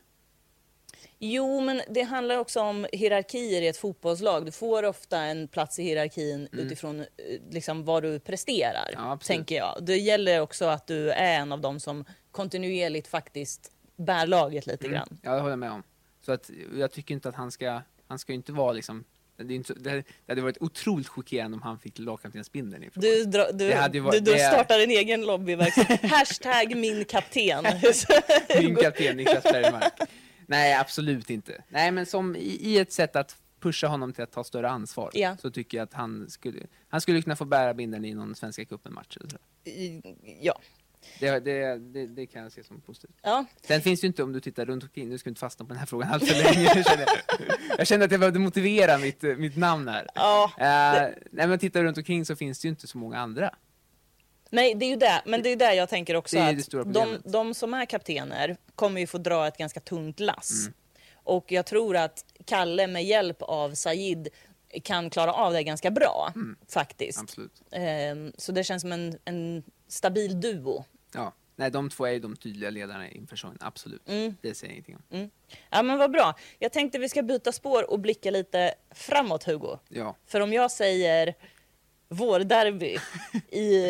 Jo, men det handlar också om hierarkier i ett fotbollslag. Du får ofta en plats i hierarkin Mm. utifrån eh, liksom, vad du presterar, Ja, absolut. tänker jag. Det gäller också att du är en av dem som kontinuerligt faktiskt bär laget lite grann. Ja, det håller jag med om. Så att jag tycker inte att han ska, han ska inte vara liksom, det, är inte, så- det, det hade varit otroligt chockerande om han fick lagkaptensbindeln ifrån. Du, dra, du, Det hade ju varit- du, du det är- startar en egen lobbyverksamhet. Hashtag min kapten. Min kapten Niklas Bergmark. Nej, absolut inte. Nej, men som i, i ett sätt att pusha honom till att ta större ansvar, Ja. så tycker jag att han skulle, han skulle kunna få bära binden i någon Svenska cupen-match. eller så. ja. Det, det, det, det kan jag se som positivt. ja. Sen finns det ju inte, om du tittar runt omkring, nu ska vi inte fastna på den här frågan allt för länge. Jag känner, jag känner att jag behövde motivera mitt, mitt namn här. Ja. Uh, nej, men tittar runt omkring så finns det ju inte så många andra. Nej, det är ju det. Men det är ju där jag tänker också Det är det att stora de, problemet. de som är kaptener kommer ju få dra ett ganska tungt lass. Mm. Och jag tror att Kalle med hjälp av Said kan klara av det ganska bra, faktiskt. Absolut. Ehm, så det känns som en, en stabil duo. Ja. Nej, de två är ju de tydliga ledarna inför säsongen. Absolut. Mm. Det säger jag ingenting om. Ja, men vad bra. Jag tänkte vi ska byta spår och blicka lite framåt, Hugo. Ja. För om jag säger vårderby i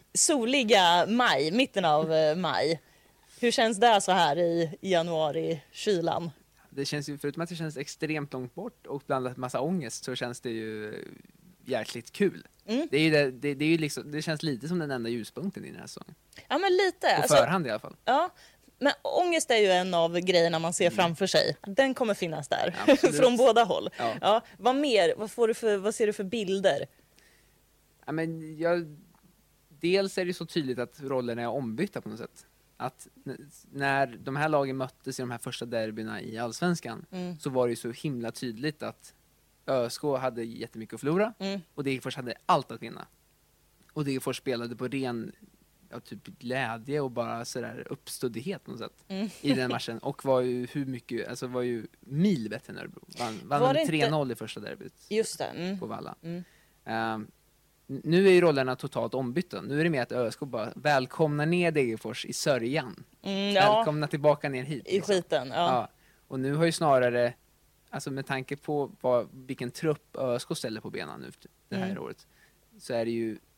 soliga maj, mitten av eh, maj. Hur känns det så här i januari, kylan? Det känns ju, förutom att det känns extremt långt bort och blandat massa ångest, så känns det ju jäkligt kul. Mm. Det, är ju det, det, det, är ju liksom, det känns lite som den enda ljuspunkten i den här säsongen. Ja, men lite. På Alltså, förhand i alla fall. ja. Men ångest är ju en av grejerna man ser framför sig. Den kommer finnas där. Absolut. Från båda håll. Ja. Ja, vad mer? Vad, får du för, vad ser du för bilder? Ja, men jag, dels är det så tydligt att rollerna är ombytta på något sätt. Att n- när de här lagen möttes i de här första derbyna i Allsvenskan, Mm. så var det ju så himla tydligt att ÖSK hade jättemycket att förlora Mm. och Degerfors hade allt att vinna. Och Degerfors spelade på ren, ja, typ glädje och bara sådär uppstuddighet på något sätt Mm. i den matchen. Och var ju hur mycket, alltså var ju mil bättre än Örebro. Vann, vann Var det med tre inte- noll i första derbyt Just det. Mm. på Valla. Mm. Ehm, n- nu är ju rollerna totalt ombytta. Nu är det mer att ÖSK bara välkomnar ner Degerfors i sörjan. Mm, ja, Välkomna tillbaka ner hit. i liksom. skiten. Ja. Ja. Och nu har ju snarare, alltså med tanke på vad, vilken trupp ÖSK ställer på benen nu det här Mm. året, så är det ju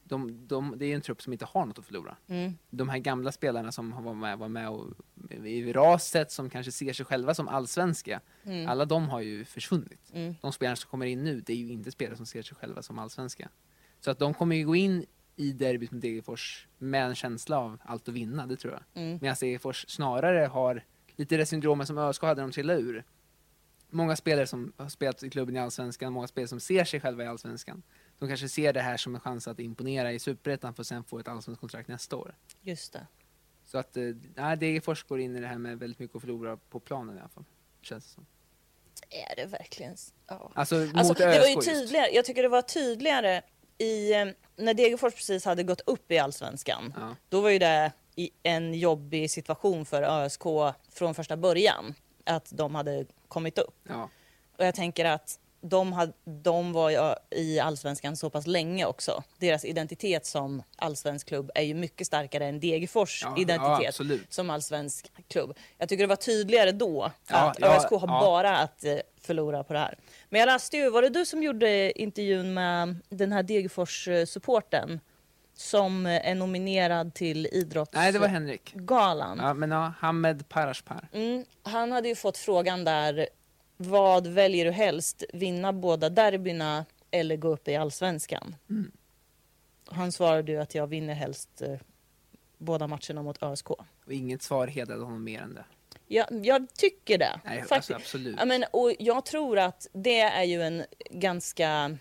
de, de, det är en trupp som inte har något att förlora. Mm. De här gamla spelarna som har varit med, var med och, i raset, som kanske ser sig själva som allsvenska, Mm. alla de har ju försvunnit. Mm. De spelarna som kommer in nu, det är ju inte spelare som ser sig själva som allsvenska. Så att de kommer ju gå in i derbyt med Degerfors med en känsla av allt att vinna, det tror jag. Mm. Medan Degerfors snarare har lite det syndromet som ÖSK hade när de trillade ur. Många spelare som har spelat i klubben i allsvenskan, många spelare som ser sig själva i allsvenskan. De kanske ser det här som en chans att imponera i Superettan för att sen få ett allsvenskt kontrakt nästa år. Just det. Så att eh, Degerfors går in i det här med väldigt mycket att förlora på planen i alla fall. Känns det som. Är det verkligen? Ja. Alltså, mot Alltså, det var ju ÖSK just. tydligare. Jag tycker det var tydligare i, eh, när Degerfors precis hade gått upp i allsvenskan. Ja. Då var ju det i en jobbig situation för ÖSK från första början. Att de hade kommit upp. Ja. Och jag tänker att de, hade, de var ju i allsvenskan så pass länge också. Deras identitet som allsvensk klubb är ju mycket starkare än Degerfors Ja, identitet ja, absolut. som allsvensk klubb. Jag tycker det var tydligare då Ja, att ja, ÖSK har ja. bara att eh, förlora på det här. Men jag läste ju, var det du som gjorde intervjun med den här Degerfors-supporten som är nominerad till idrottsgalan? Nej, det var Henrik. Ja, men ja, Hamed Parashpar. Mm, han hade ju fått frågan där, vad väljer du helst? Vinna båda derbyna eller gå upp i allsvenskan? Mm. Han svarade ju att jag vinner helst eh, båda matcherna mot ÖSK. Och inget svar hedrade honom mer än det. Jag, jag tycker det. Nej, Faktiskt. alltså, absolut. Ja, men, och jag tror att det är ju en ganska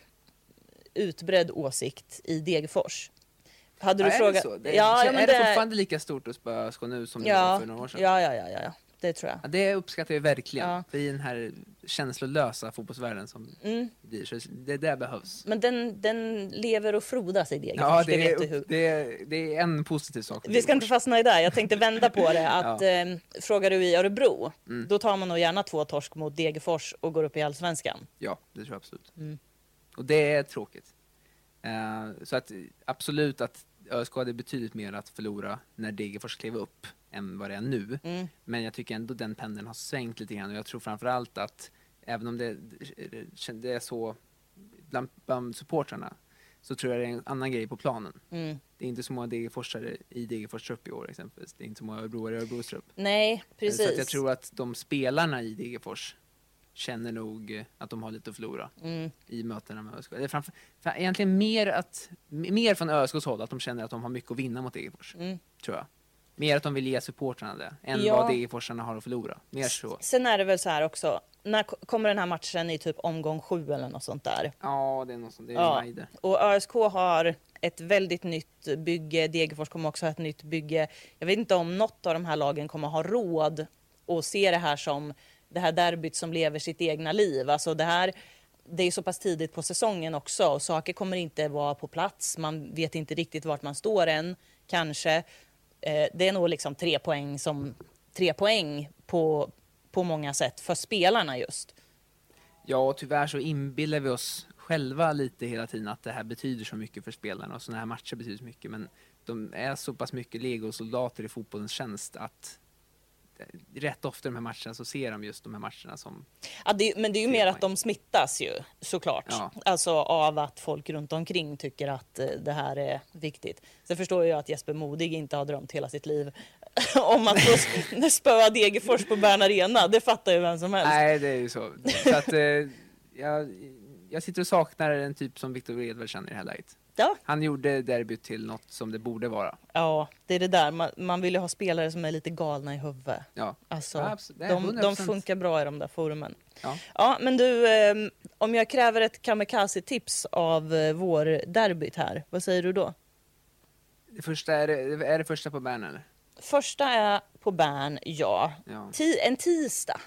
utbredd åsikt i Degerfors. Hade du Ja, är frågat... det så? Det, ja, är ja, men det det fortfarande lika stort hos ÖSK nu som det ja, var för några år sedan? ja, ja, ja, ja, ja, det tror jag. Ja, det uppskattar jag verkligen. Ja. För i den här känslolösa fotbollsvärlden som Mm. blir, så det där behövs. Men den, den lever och frodas i Degerfors, Ja, det, det, vet du är, hur. det, är, det är en positiv sak. Vi ska inte fastna i det. Jag tänkte vända på det. Att, Ja. eh, frågar du i Örebro, Mm. då tar man nog gärna två torsk mot Degerfors och går upp i allsvenskan. Ja, det tror jag absolut. Mm. Och det är tråkigt. Uh, så att absolut att ÖSK hade betydligt mer att förlora när Degerfors klev upp än vad det är nu. Mm. Men jag tycker ändå den pendeln har svängt lite grann och jag tror framförallt att även om det, det är så bland, bland supportrarna så tror jag det är en annan grej på planen. Mm. Det är inte så många Degerforsare i Degerfors trupp i år exempelvis. Det är inte så många Örebroare i Örebros trupp. Nej, precis. Så att jag tror att de spelarna i Degerfors känner nog att de har lite att förlora Mm. i mötena med ÖSK. Det är framför, för egentligen mer, att, mer från ÖSKs håll att de känner att de har mycket att vinna mot Degerfors, Mm. tror jag. Mer att de vill ge supportrarna det, än Ja. vad Degerforsarna har att förlora. Mer så. Sen är det väl så här också, när ko- kommer den här matchen i typ omgång sju eller något sånt där? Ja, det är något sånt. Det är Ja. Majde. Och ÖSK har ett väldigt nytt bygge, Degerfors kommer också ha ett nytt bygge. Jag vet inte om något av de här lagen kommer ha råd att se det här som det här derbyt som lever sitt egna liv. Alltså det här, det är så pass tidigt på säsongen också och saker kommer inte vara på plats. Man vet inte riktigt vart man står än, kanske. Eh, det är nog liksom tre poäng som tre poäng på, på många sätt för spelarna just. Ja, och tyvärr så inbillar vi oss själva lite hela tiden att det här betyder så mycket för spelarna och sådana här matcher betyder så mycket, men de är så pass mycket legosoldater i fotbollens tjänst att rätt ofta i de här matcherna så ser de just de här matcherna som... Ja, det, men det är ju Tre mer poäng. att de smittas ju, såklart. Ja. Alltså av att folk runt omkring tycker att eh, det här är viktigt. Sen förstår jag att Jesper Modig inte har drömt hela sitt liv om att få s- spöa Degerfors på Bern Arena. Det fattar ju vem som helst. Nej, det är ju så. Så att, eh, jag, jag sitter och saknar en typ som Victor Edvard känner i det här läget. Ja. Han gjorde derbyt till något som det borde vara. Ja, det är det där. Man, man vill ju ha spelare som är lite galna i huvudet. Ja. Alltså, Ja, abs- det är de, hundra de procent. funkar bra i de där forumen. Ja. Ja, men du, eh, om jag kräver ett kamikaze-tips av eh, vår derbyt här, vad säger du då? Det första är, det, är det första på Bern eller? Första är på Bern, ja. Ja. Ti- en tisdag.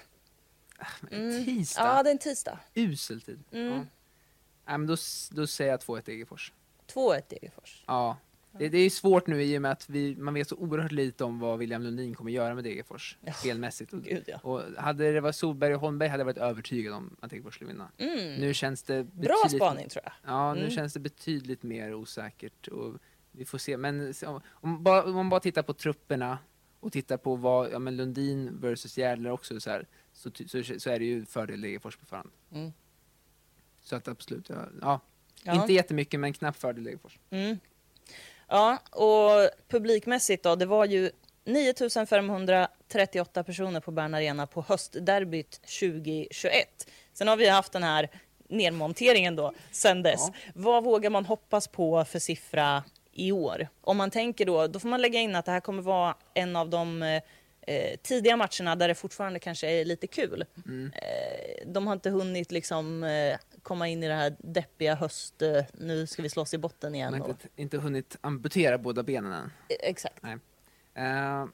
Mm. Tisdag? Ja, det är en tisdag. Usel tid. Mm. Ja. Ja, men då, s- då säger jag två ett Degerfors. två ett Degerfors. Ja. Det, det är svårt nu i och med att vi, man vet så oerhört lite om vad William Lundin kommer göra med Degerfors Ja. spelmässigt. Och, Gud, ja. och hade det varit Solberg och Holmberg hade jag varit övertygad om att Degerfors skulle vinna. Mm. Nu känns det Bra betydligt, spaning, tror jag. Ja, nu Mm. känns det betydligt mer osäkert och vi får se. Men så, om, bara, om man bara tittar på trupperna och tittar på vad, ja men Lundin versus Järdler också så här, så, ty- så, så är det ju fördel Degerfors på förhand. Mm. Så att absolut, ja, ja. Ja. Inte jättemycket men knappt fördel Degerfors. Mm. Ja, och publikmässigt då, det var ju nio tusen femhundratrettioåtta personer på Bern Arena på höstderbyt tjugohundratjugoett. Sen har vi haft den här nedmonteringen då sen dess. Ja. Vad vågar man hoppas på för siffra i år? Om man tänker då, då får man lägga in att det här kommer vara en av de eh, tidiga matcherna där det fortfarande kanske är lite kul. Mm. Eh, de har inte hunnit liksom eh, komma in i det här deppiga höst, eh, nu ska vi slåss i botten igen. Man har och... inte, inte hunnit amputera båda benen än. Eh, exakt. Nej. Uh,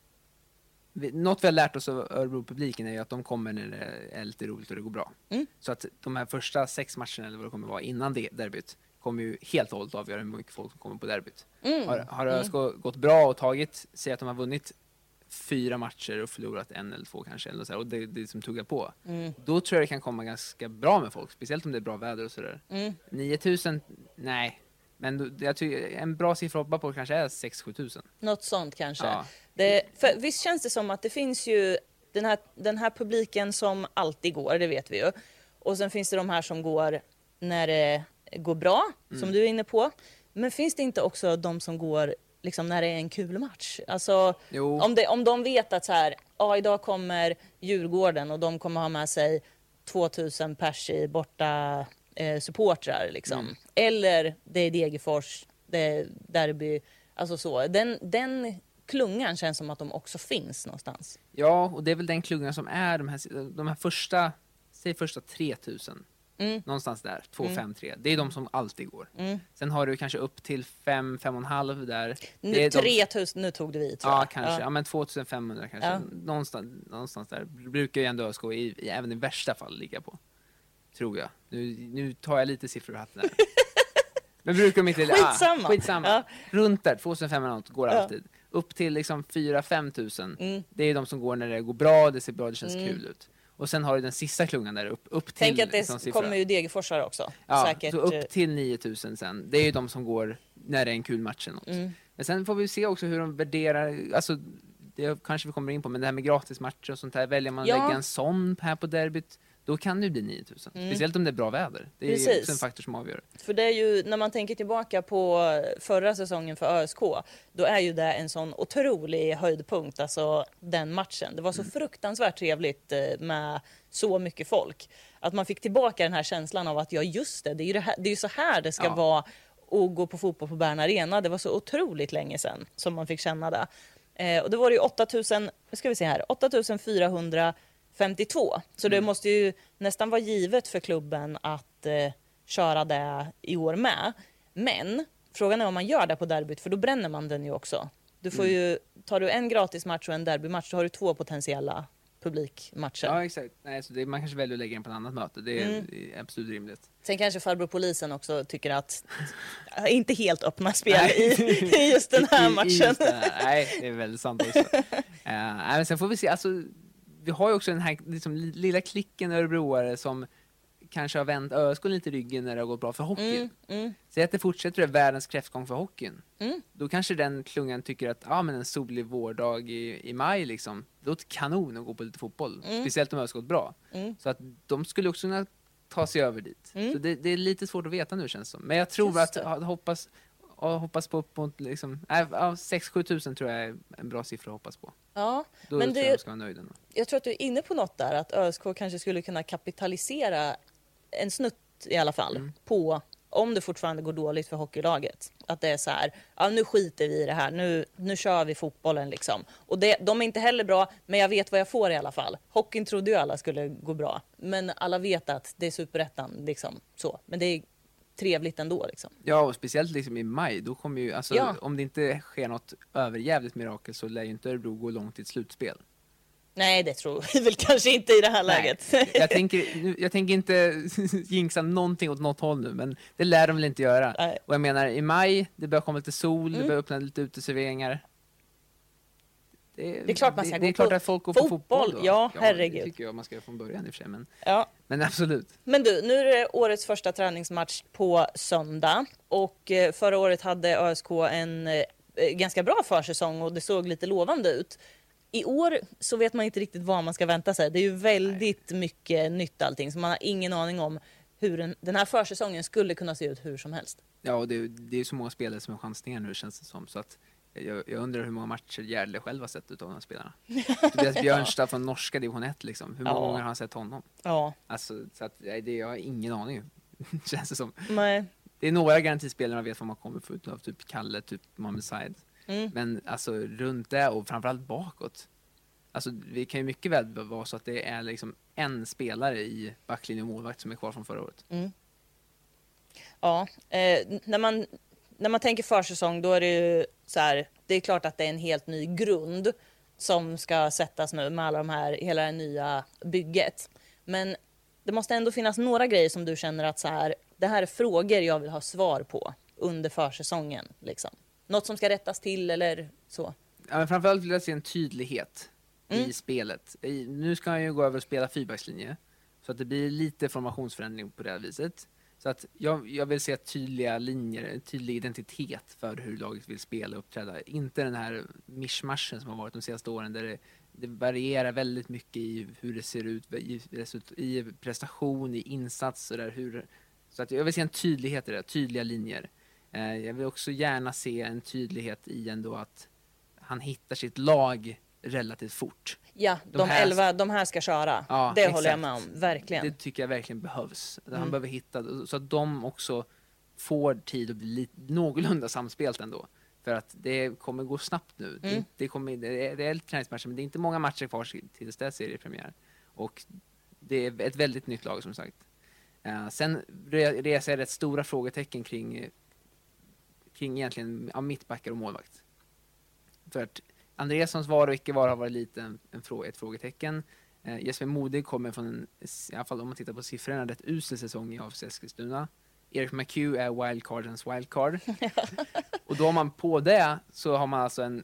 vi, något vi har lärt oss av Örebro-publiken är ju att de kommer när det är lite roligt och det går bra. Mm. Så att de här första sex matcherna eller vad det kommer vara innan det derbyt kommer ju helt och hållet avgöra hur mycket folk som kommer på derbyt. Mm. Har, har ÖSK mm. gått bra och tagit, säg att de har vunnit fyra matcher och förlorat en eller två kanske eller så här, och det, det som tuggar på. Mm. Då tror jag det kan komma ganska bra med folk, speciellt om det är bra väder och sådär. Mm. nio tusen, nej. Men jag tycker en bra siffra att hoppa på kanske är sex till sju tusen. Något sånt kanske. Ja. Det, för visst känns det som att det finns ju den här, den här publiken som alltid går, det vet vi ju. Och sen finns det de här som går när det går bra, mm. som du är inne på. Men finns det inte också de som går liksom när det är en kul match? Alltså om, det, om de vet att så här, ja, idag kommer Djurgården och de kommer ha med sig tvåtusen pers i borta eh, supportrar liksom. Mm. Eller det är Degerfors, det är derby, alltså så. Den, den klungan känns som att de också finns någonstans. Ja, och det är väl den klungan som är de här, de här första, säg första tre tusen. Mm. Någonstans där, två, mm. fem, tre. Det är de som alltid går. Mm. Sen har du kanske upp till fem, fem och en halv där. Nu, tre tusen, nu tog det vi, tror ja, jag. Kanske. Ja, ja men tvåtusenfemhundra kanske. Ja. Någonstans, någonstans där brukar ju ändå ÖSK i, i, även i värsta fall ligga på. Tror jag. Nu, nu tar jag lite siffror i hatten här. Men brukar de inte... Skitsamma. Ah, skitsamma. Ja. Runt där, tvåtusenfemhundra går ja. alltid. Upp till liksom fyra till fem tusen. Mm. Det är de som går när det går bra, det ser bra, det känns mm. kul ut. Och sen har du den sista klungan där upp, upp till... Tänk att det liksom, kommer ju Degerforsare också. Ja, säkert. Så upp till nio tusen sen. Det är ju de som går när det är en kul match eller något. Mm. Men sen får vi se också hur de värderar... Alltså, det kanske vi kommer in på, men det här med gratismatcher och sånt här. Väljer man att ja. lägga en sån här på derbyt, då kan det bli nio tusen. Mm. Speciellt om det är bra väder. Det är Precis. ju också en faktor som avgör. För det är ju, när man tänker tillbaka på förra säsongen för ÖSK, då är ju det en sån otrolig höjdpunkt, alltså den matchen. Det var så mm. fruktansvärt trevligt med så mycket folk. Att man fick tillbaka den här känslan av att ja, just det, det är ju, det här, det är ju så här det ska ja. vara att gå på fotboll på Bern Arena. Det var så otroligt länge sedan som man fick känna det. Eh, och då var det ju åttatusen, ska vi se här, åttatusenfyrahundrafemtiotvå. Så det mm. måste ju nästan vara givet för klubben att eh, köra det i år med. Men frågan är om man gör det på derbyt, för då bränner man den ju också. Du får mm. ju, tar du en gratismatch och en derbymatch, så har du två potentiella publikmatcher. Ja, exakt. Nej, så det, man kanske väljer att lägga den på ett annat möte. Det är, mm. det är absolut rimligt. Sen kanske farbror polisen också tycker att inte helt öppna spel i, i just den här matchen. I, i just här. Nej, det är väldigt sant också. uh, men sen får vi se, alltså, vi har ju också den här liksom, lilla klicken örebroare som kanske har vänt ÖSK lite i ryggen när det har gått bra för hockeyn. Mm, mm. Säg att det fortsätter det världens kräftgång för hockeyn. Mm. Då kanske den klungan tycker att ah, men en solig vårdag i, i maj liksom, då är det kanon att gå på lite fotboll. Mm. Speciellt om ÖSK gått bra. Mm. Så att de skulle också kunna ta sig över dit. Mm. Så det, det är lite svårt att veta nu, känns det som. Men jag tror att jag hoppas, jag hoppas på, på liksom, äh, sex till sju tusen tror jag är en bra siffra att hoppas på. Ja, då men tror det, jag ska vara nöjd ändå. Jag tror att du är inne på något där, att ÖSK kanske skulle kunna kapitalisera en snutt i alla fall mm. på om det fortfarande går dåligt för hockeylaget. Att det är så här, ja nu skiter vi i det här, nu, nu kör vi fotbollen liksom. Och det, de är inte heller bra, men jag vet vad jag får i alla fall. Hockeyn trodde ju alla skulle gå bra, men alla vet att det är superettan liksom så. Men det är trevligt ändå liksom. Ja, och speciellt liksom i maj, då kommer ju, alltså ja. om det inte sker något överjävligt mirakel så lär ju inte Örebro gå långt i ett slutspel. Nej, det tror vi väl kanske inte i det här Nej. läget. Jag tänker, jag tänker inte jinxa någonting åt något håll nu, men det lär de väl inte göra. Nej. Och jag menar, i maj, det börjar komma lite sol, mm. det börjar öppna lite uteserveringar. Det, det är klart man ska det, gå det är klart att folk går fotboll, på fotboll då. Ja, herregud. Det tycker jag man ska från början i och för sig, men, ja. men absolut. Men du, nu är det årets första träningsmatch på söndag. Och eh, förra året hade ÖSK en eh, ganska bra försäsong och det såg lite lovande ut. I år så vet man inte riktigt vad man ska vänta sig. Det är ju väldigt Nej. mycket nytt allting, så man har ingen aning om hur en, den här försäsongen skulle kunna se ut hur som helst. Ja, och det, det är så många spelare som är chansningar nu, känns det som. Så att jag, jag undrar hur många matcher Gärle själv har sett utav de här spelarna. Tobias Björnstad från norska division ett, liksom. Hur många Ja. gånger har han sett honom? Ja. Alltså, så att, nej, det, jag har ingen aning, känns det som. Nej. Det är några garantispelare man vet vad man kommer få ut av, typ Kalle, typ Mohamed Said. Mm. Men alltså runt det och framförallt bakåt. Alltså det kan ju mycket väl vara så att det är liksom en spelare i backlinje och målvakt som är kvar från förra året. Mm. Ja, eh, när, man, när man tänker försäsong då är det ju så här, det är klart att det är en helt ny grund som ska sättas nu med alla de här, hela det nya bygget. Men det måste ändå finnas några grejer som du känner att så här, det här är frågor jag vill ha svar på under försäsongen. Liksom. Något som ska rättas till eller så. Ja, men framförallt vill jag se en tydlighet Mm. i spelet. I, nu ska han ju gå över och spela fyrbackslinje. Så att det blir lite formationsförändring på det här viset. Så att jag, jag vill se tydliga linjer, en tydlig identitet för hur laget vill spela och uppträda. Inte den här mischmaschen som har varit de senaste åren där det, det varierar väldigt mycket i hur det ser ut i, i prestation, i insats och där hur. Så att jag vill se en tydlighet i det, tydliga linjer. Eh, jag vill också gärna se en tydlighet i ändå att han hittar sitt lag relativt fort. Ja, de, De här- elva, de här ska köra. Ja, det exakt. håller jag med om, verkligen. Det tycker jag verkligen behövs. Han Mm. behöver hitta, så att de också får tid att bli lite, någorlunda samspelt ändå. För att det kommer gå snabbt nu. Det, Mm. det, kommer, det, är, det är lite träningsmatcher, men det är inte många matcher kvar tills det är seriepremiär. Och det är ett väldigt nytt lag som sagt. Uh, sen re- reser jag rätt stora frågetecken kring, kring egentligen ja, mittbackar och målvakt. För att Andreassons var och icke var har varit lite en, en frå- ett frågetecken. Eh, Jesper Modig kommer från en, i alla fall om man tittar på siffrorna, rätt usel säsong i A F C Eskilstuna. Erik McHugh är wildcardens wildcard. Och då har man på det så har man alltså en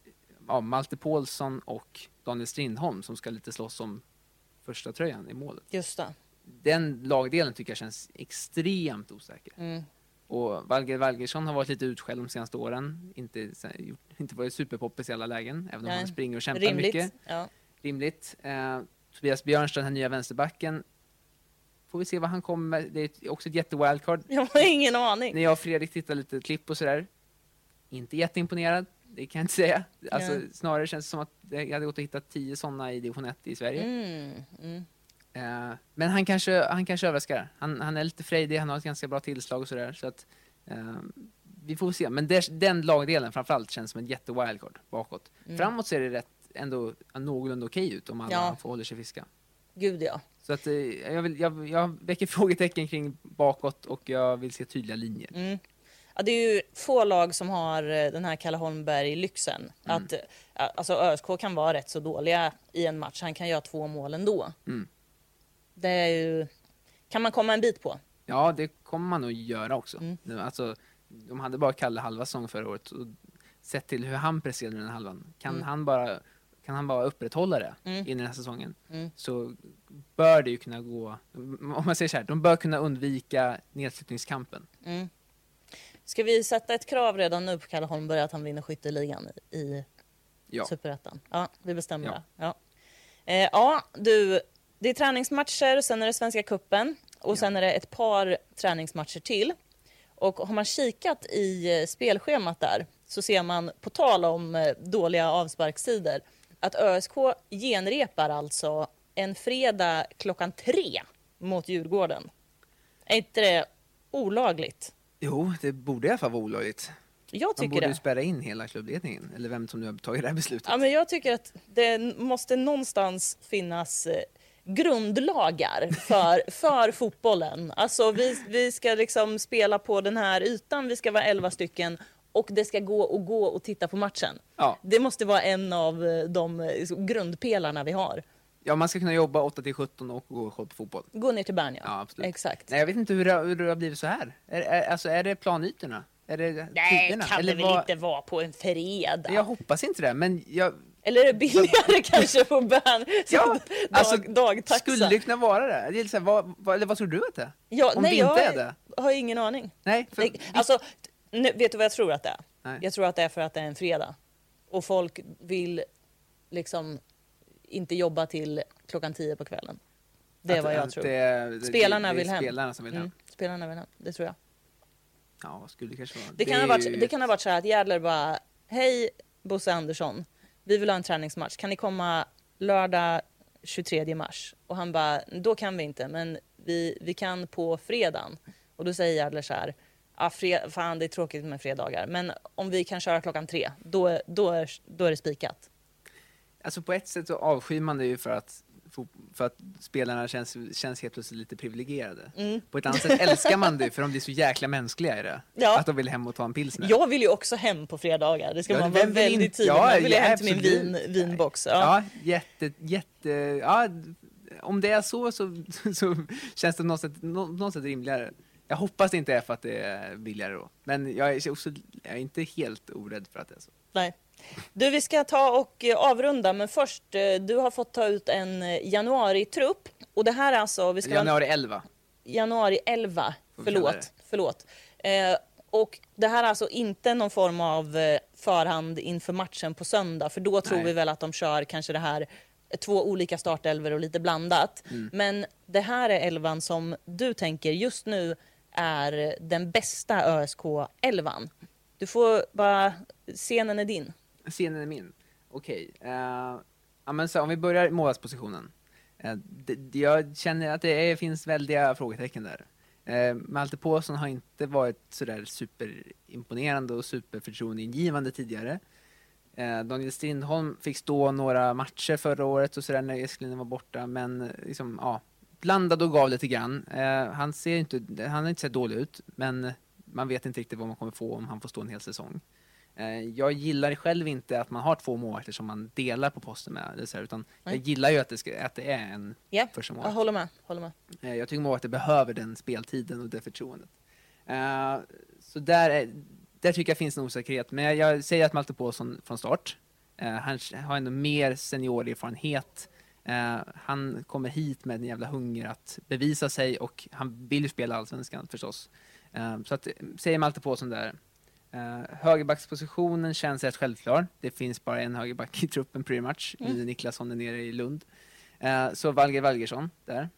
ja, Malte Paulsson och Daniel Strindholm som ska lite slåss om första tröjan i målet. Just det. Den lagdelen tycker jag känns extremt osäker. Mm. Och Valger Valgersson har varit lite utskälld de senaste åren. Inte, så här, gjort, inte varit superpoppis i alla lägen, även om Nej. han springer och kämpar Rimligt. mycket. Ja. Rimligt. Eh, Tobias Björnström, den här nya vänsterbacken. Får vi se vad han kommer med. Det är också ett jättewildcard. Jag har ingen aning. När jag och Fredrik tittar lite klipp och sådär. Inte jätteimponerad, det kan jag inte säga. Alltså, Nej. snarare känns det som att jag hade gått och hittat tio sådana i division ett i Sverige. Mm. Mm. Eh, men han kanske, han kanske överraskar. Han, han är lite frejdig, han har ett ganska bra tillslag och sådär. Så att, eh, vi får se. Men det, den lagdelen framförallt känns som en jättewildcard bakåt. Mm. Framåt ser det rätt ändå någorlunda okej ut om alla Ja. får hålla sig fiska. Gud ja. Så att, eh, jag, vill, jag, jag väcker frågetecken kring bakåt och jag vill se tydliga linjer. Mm. Ja, det är ju få lag som har eh, den här Kalle Holmberg-lyxen. Mm. Att, eh, alltså ÖSK kan vara rätt så dåliga i en match. Han kan göra två mål ändå. Mm. Det är ju, kan man komma en bit på. Ja, det kommer man nog göra också. Mm. Nu, Alltså, de hade bara Kalle halva säsong förra året. Och sett till hur han presterade den halvan. Kan, Mm. han bara, kan han bara upprätthålla det Mm. i den här säsongen Mm. så bör det ju kunna gå... Om man säger så här, de bör kunna undvika nedflyttningskampen. Mm. Ska vi sätta ett krav redan nu på Kalle Holmberg att han vinner skytteligan i, i Ja. Superettan? Ja, vi bestämmer Ja. det. Ja. Eh, ja, du, det är träningsmatcher, sen är det Svenska cupen och Ja. sen är det ett par träningsmatcher till. Och har man kikat i eh, spelschemat där så ser man, på tal om eh, dåliga avsparksidor, att ÖSK genrepar alltså en fredag klockan tre mot Djurgården. Är inte det olagligt? Jo, det borde i alla fall vara olagligt. Jag Man tycker borde ju det. spärra in hela klubbledningen. Eller vem som nu har tagit det här beslutet. Ja, men jag tycker att det måste någonstans finnas eh, grundlagar för, för fotbollen. Alltså vi, vi ska liksom spela på den här ytan, vi ska vara elva stycken och det ska gå och gå och titta på matchen. Ja. Det måste vara en av eh, de eh, grundpelarna vi har. Ja, man ska kunna jobba åtta till sjutton och gå och kolla på fotboll. Gå ner till Bern, ja. Ja, absolut. Exakt. Nej, jag vet inte hur det, hur det har blivit så här. Är, är, alltså, är det planytorna? Är det Nej, tiderna? kan det väl vad- inte vara på en fredag? Jag hoppas inte det, men jag... Eller är det billigare kanske på Bern? Ja, Dag, alltså, dagtaxa. skulle det kunna vara det? Det är lite så här, vad, vad, eller vad tror du att det är? Ja, Om nej, det jag inte är det? har ingen aning. Nej, för, Nej, alltså, t- nu, vet du vad jag tror att det är? Nej. Jag tror att det är för att det är en fredag. Och folk vill liksom inte jobba till klockan tio på kvällen. Det är att, vad jag att tror. Det, det, spelarna det, det vill hem. Spelarna som vill hem. Mm, spelarna vill hem, det tror jag. Ja, vad skulle det kanske vara? Det kan, det ha varit, ju... det kan ha varit så här att Järdler bara, hej Bosse Andersson, vi vill ha en träningsmatch. Kan ni komma lördag tjugotredje mars? Och han bara, då kan vi inte, men vi, vi kan på fredagen. Och då säger Järdler så här, ah, fred, fan det är tråkigt med fredagar, men om vi kan köra klockan tre, då, då, är, då är det spikat. Alltså på ett sätt så avskyr man det ju för att, för att spelarna känns, känns helt plötsligt lite privilegierade. Mm. På ett annat sätt älskar man det för de blir så jäkla mänskliga i det. Ja. Att de vill hem och ta en pilsner. Jag vill ju också hem på fredagar. Det ska Ja, man vara väldigt inte- tydlig. ja, Jag vill ja, hem till min absolut. vin, vinbox. Ja. Ja, jätte, jätte, ja, om det är så så, så känns det något sätt, nå- något sätt rimligare. Jag hoppas det inte är för att det är billigare då. Men jag är, också, jag är inte helt orädd för att det är så. Nej. Du, vi ska ta och eh, avrunda, men först, eh, du har fått ta ut en eh, januari-trupp. Och det här är alltså, vi ska Januari elva. januari elva, Får vi kalla det. förlåt, förlåt. Eh, och det här är alltså inte någon form av eh, förhand inför matchen på söndag, för då tror Nej. vi väl att de kör kanske det här eh, två olika startelver och lite blandat. Mm. Men det här är elvan som du tänker just nu är den bästa Ö S K-elvan. Du får bara, scenen är din. Scenen är min. Okej. Okay. Uh, ja, men så om vi börjar i målvaktspositionen. Uh, det, jag känner att det är, finns väldiga frågetecken där. Uh, Malte Paulsson har inte varit sådär superimponerande och superförtroendeingivande tidigare. Uh, Daniel Strindholm fick stå några matcher förra året och sådär när Eskelinen var borta, men uh, liksom, ja, blandad och gav lite grann. Uh, han ser inte, han har inte sett dålig ut, men man vet inte riktigt vad man kommer få om han får stå en hel säsong. Jag gillar själv inte att man har två målvakter som man delar på posten med, det så här, utan Nej. jag gillar ju att det, ska, att det är en Ja, första jag målvakt. håller med. Håller med. Jag tycker målvakter behöver den speltiden och det förtroendet. Uh, så där, är, där tycker jag finns en osäkerhet. Men jag, jag säger att Malte Paulsson från start. Uh, han har ändå mer seniorerfarenhet. Uh, han kommer hit med en jävla hunger att bevisa sig och han vill ju spela allsvenskan förstås. Uh, så att, säger Malte Paulsson där. Uh, högerbackspositionen känns rätt självklar. Det finns bara en högerback i truppen pretty much. Mm. Nu är Niklasson är nere i Lund. Uh, så Valger Valgersson där.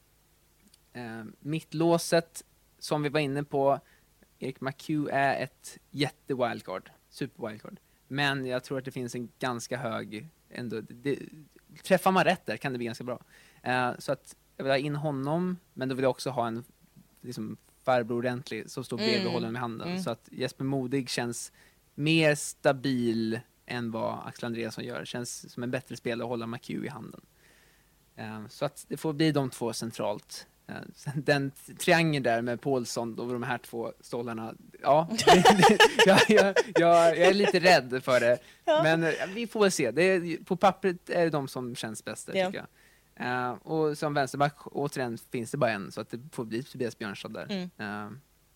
Uh, mittlåset, som vi var inne på, Erik McHugh är ett jätte-wildcard. Super-wildcard. Men jag tror att det finns en ganska hög ändå, det, det, träffar man rätt där kan det bli ganska bra. Uh, så att jag vill ha in honom, men då vill jag också ha en liksom, farbror ordentlig som står bredvid och Mm. håller med handen. Mm. Så att Jesper Modig känns mer stabil än vad Axel Andreasson gör. Känns som en bättre spelare att hålla McHugh i handen. Uh, så att det får bli de två centralt. Uh, den triangeln där med Paulsson och de här två stålarna, ja, jag, jag, jag, jag är lite rädd för det. Ja. Men uh, vi får väl se. Det är, på pappret är det de som känns bäst där, Ja. tycker jag. Uh, och som vänsterback återigen finns det bara en, så att det får bli Tobias Björnstad där. Mm. Uh,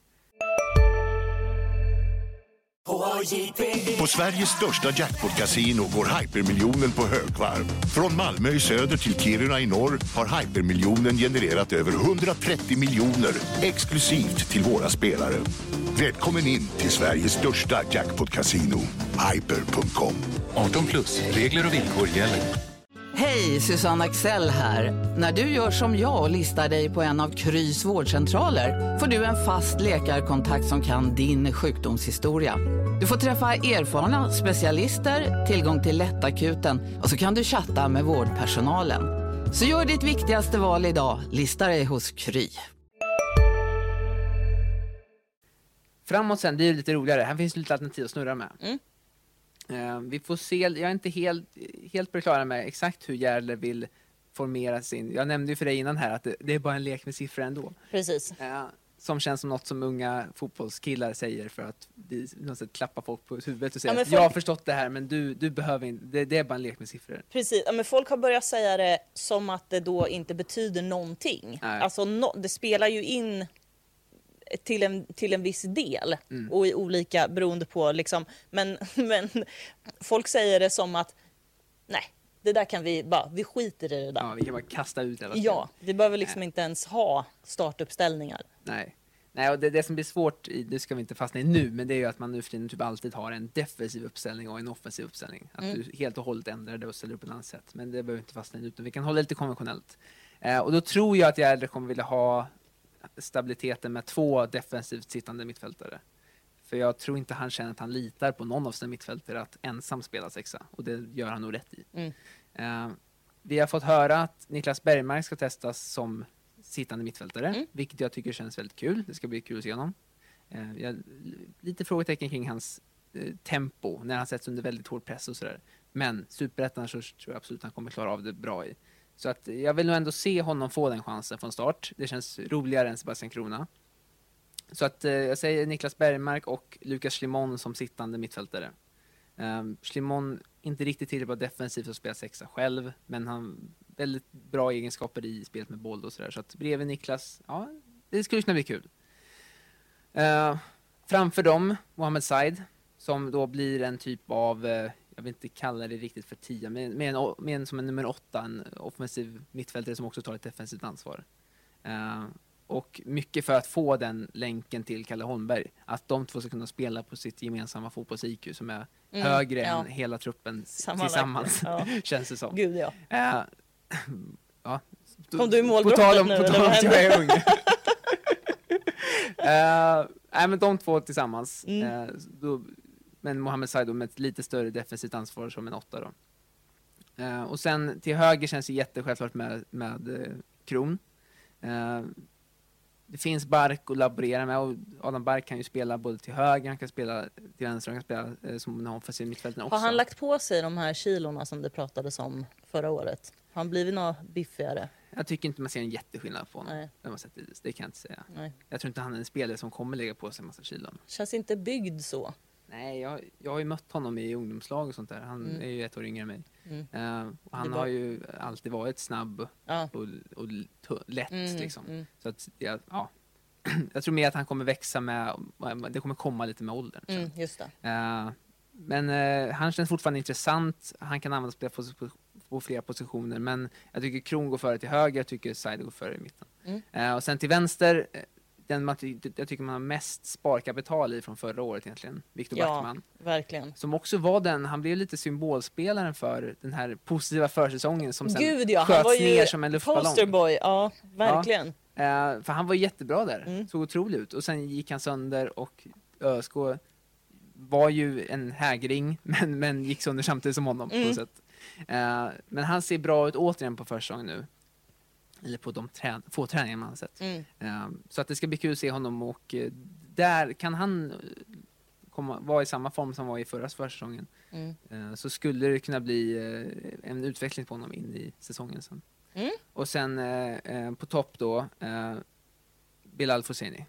På Sveriges största jackpot-casino går hypermiljonen på högvarv. Från Malmö i söder till Kiruna i norr har hypermiljonen genererat över hundratrettio miljoner exklusivt till våra spelare. Välkommen in till Sveriges största jackpot-casino, hyper punkt com. arton plus, regler och villkor gäller. Hej, Susanne Axel här. När du gör som jag och listar dig på en av Krys vårdcentraler får du en fast läkarkontakt som kan din sjukdomshistoria. Du får träffa erfarna specialister, tillgång till lättakuten och så kan du chatta med vårdpersonalen. Så gör ditt viktigaste val idag, listar dig hos Kry. framåt sen blir det lite roligare. Här finns lite alternativ att snurra med. Mm. Uh, vi får se, jag är inte helt, helt på det klara med exakt hur Järdler vill formera sin. Jag nämnde ju för dig innan här att det, det är bara en lek med siffror ändå. Precis. Uh, som känns som något som unga fotbollskillar säger för att de, något sätt, klappa folk på huvudet och säga Ja, att folk... jag har förstått det här men du, du behöver inte, det, det är bara en lek med siffror. Precis, ja, men folk har börjat säga det som att det då inte betyder någonting. Nej. Alltså no, det spelar ju in till en, till en viss del Mm. och i olika beroende på liksom, men, men folk säger det som att nej, det där kan vi bara, vi skiter i det där. Ja, vi kan bara kasta ut hela Ja, vi behöver liksom Nej. inte ens ha startuppställningar. Nej. Nej, och det, det som blir svårt, i, det ska vi inte fastna i nu, men det är ju att man nu för tiden typ alltid har en defensiv uppställning och en offensiv uppställning. Att Mm. du helt och hållet ändrar det och ställer upp på ett annat sätt. Men det behöver vi inte fastna i nu, utan vi kan hålla lite konventionellt. Eh, och då tror jag att jag hellre kommer vilja ha stabiliteten med två defensivt sittande mittfältare. För jag tror inte han känner att han litar på någon av sina mittfältare att ensam spela sexa. Och det gör han nog rätt i. Mm. Eh, vi har fått höra att Niklas Bergmark ska testas som sittande mittfältare. Mm. Vilket jag tycker känns väldigt kul. Det ska bli kul att se honom. Eh, jag, lite frågetecken kring hans eh, tempo när han sätts under väldigt hård press och sådär. Men superettan så tror jag absolut att han kommer klara av det bra i. Så att jag vill nog ändå se honom få den chansen från start. Det känns roligare än Sebastian Krona. Så att eh, jag säger Niklas Bergmark och Lukas Schlimon som sittande mittfältare. Um, Schlimon inte riktigt tillräckligt bra defensivt att spela sexa själv, men han väldigt bra egenskaper i spelet med boll och sådär. Så att bredvid Niklas, ja, det skulle kunna bli kul. Uh, framför dem, Mohamed Said, som då blir en typ av, uh, jag vill inte kalla det riktigt för tia, men med en, med en som en nummer åtta, en offensiv mittfältare som också tar ett defensivt ansvar. Uh, Och mycket för att få den länken till Kalle Holmberg. Att de två ska kunna spela på sitt gemensamma fotbolls-I Q som är mm, högre ja. än hela truppen tillsammans. Ja. Känns det som. Gud ja. Uh, ja. Kom du i målbrottet på tal om, nu? På tal om att jag är ung. uh, nej, men de två tillsammans. Mm. Uh, då, men Mohamed Said med ett lite större defensivt ansvar som en åtta då. Uh, och sen till höger känns det jättesjälvklart med, med uh, Kron. Uh, Det finns Bark att laborera med och Adam Bark kan ju spela både till höger, han kan spela till vänster, han kan spela eh, som en offensiv mittfälten också. Har han lagt på sig de här kilorna som det pratades om förra året? Har han blivit något biffigare? Jag tycker inte man ser en jätteskillnad på honom. Nej. Det kan jag inte säga. Nej. Jag tror inte han är en spelare som kommer lägga på sig en massa kilon. Känns inte byggd så. Nej, jag, jag har ju mött honom i ungdomslag och sånt där. Han mm. är ju ett år yngre än mig. Mm. Uh, och han har ju alltid varit snabb ja. och, och t- lätt mm, liksom. Mm. Så att, ja, ja. jag tror mer att han kommer växa med, det kommer komma lite med åldern. Mm, just det. Uh, men uh, han känns fortfarande intressant. Han kan användas på, på, på flera positioner. Men jag tycker Kron går före till höger, jag tycker Said går före i mitten. Mm. Uh, och sen till vänster, den man, jag tycker man har mest sparkapital i från förra året egentligen. Viktor ja, Backman. Verkligen. Som också var den, han blev lite symbolspelaren för den här positiva försäsongen som sen Gud, ja, sköts han var ner som en luftballong. Posterboy, ja, verkligen. Ja, uh, för han var jättebra där, mm. såg otroligt ut. Och sen gick han sönder och ÖSK var ju en hägring, men, men gick sönder samtidigt som honom. Mm. På sätt. Uh, men han ser bra ut återigen på försäsongen nu. Eller på de trä- få träningar man har sett. Mm. Uh, så att det ska bli kul att se honom. Och uh, där kan han komma, vara i samma form som var i förra försäsongen. Mm. Uh, så skulle det kunna bli uh, en utveckling på honom in i säsongen sen. Mm. Och sen uh, uh, på topp då uh, Bilal Fosseni.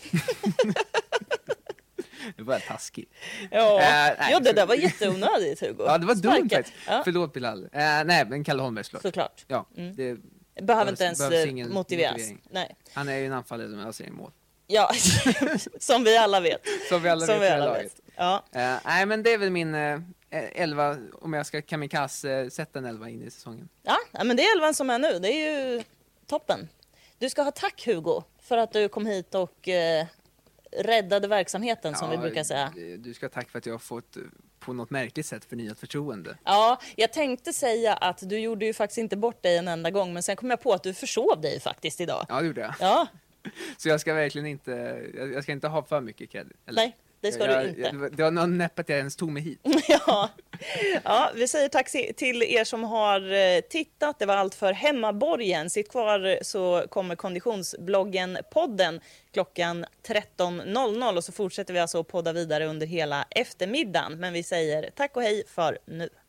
Det var taskigt. Ja, uh, nej, ja det där var jätteonödigt, Hugo. Ja, det var dumt faktiskt. Ja. Förlåt, Bilal. Uh, nej, men Kalle Holmberg såklart. Såklart. Ja, mm. det behöver inte ens motiveras. Nej. Han är ju en anfallare som jag ser i mål. Ja, som vi alla vet. Som vi alla som vet. Vi alla vet. Ja. Uh, nej, men det är väl min uh, elva, om jag ska kamikaze uh, sätta en elva in i säsongen. Ja, men det är elvan som är nu. Det är ju toppen. Du ska ha tack, Hugo, för att du kom hit och uh, räddade verksamheten, ja, som vi brukar säga. Du ska ha tack för att jag har fått på något märkligt sätt förnyat förtroende. Ja, jag tänkte säga att du gjorde ju faktiskt inte bort dig en enda gång, men sen kom jag på att du försov dig faktiskt idag. Ja, det gjorde jag. Ja. Så jag ska verkligen inte, jag ska inte ha för mycket credit. Eller? Nej, det ska jag, du inte. Jag, det var någon näpp att jag ens tog mig hit. Ja. Ja, vi säger tack till er som har tittat. Det var allt för Hemmaborgen. Sitt kvar så kommer Konditionsbloggen podden klockan tretton noll noll och så fortsätter vi alltså att podda vidare under hela eftermiddagen. Men vi säger tack och hej för nu.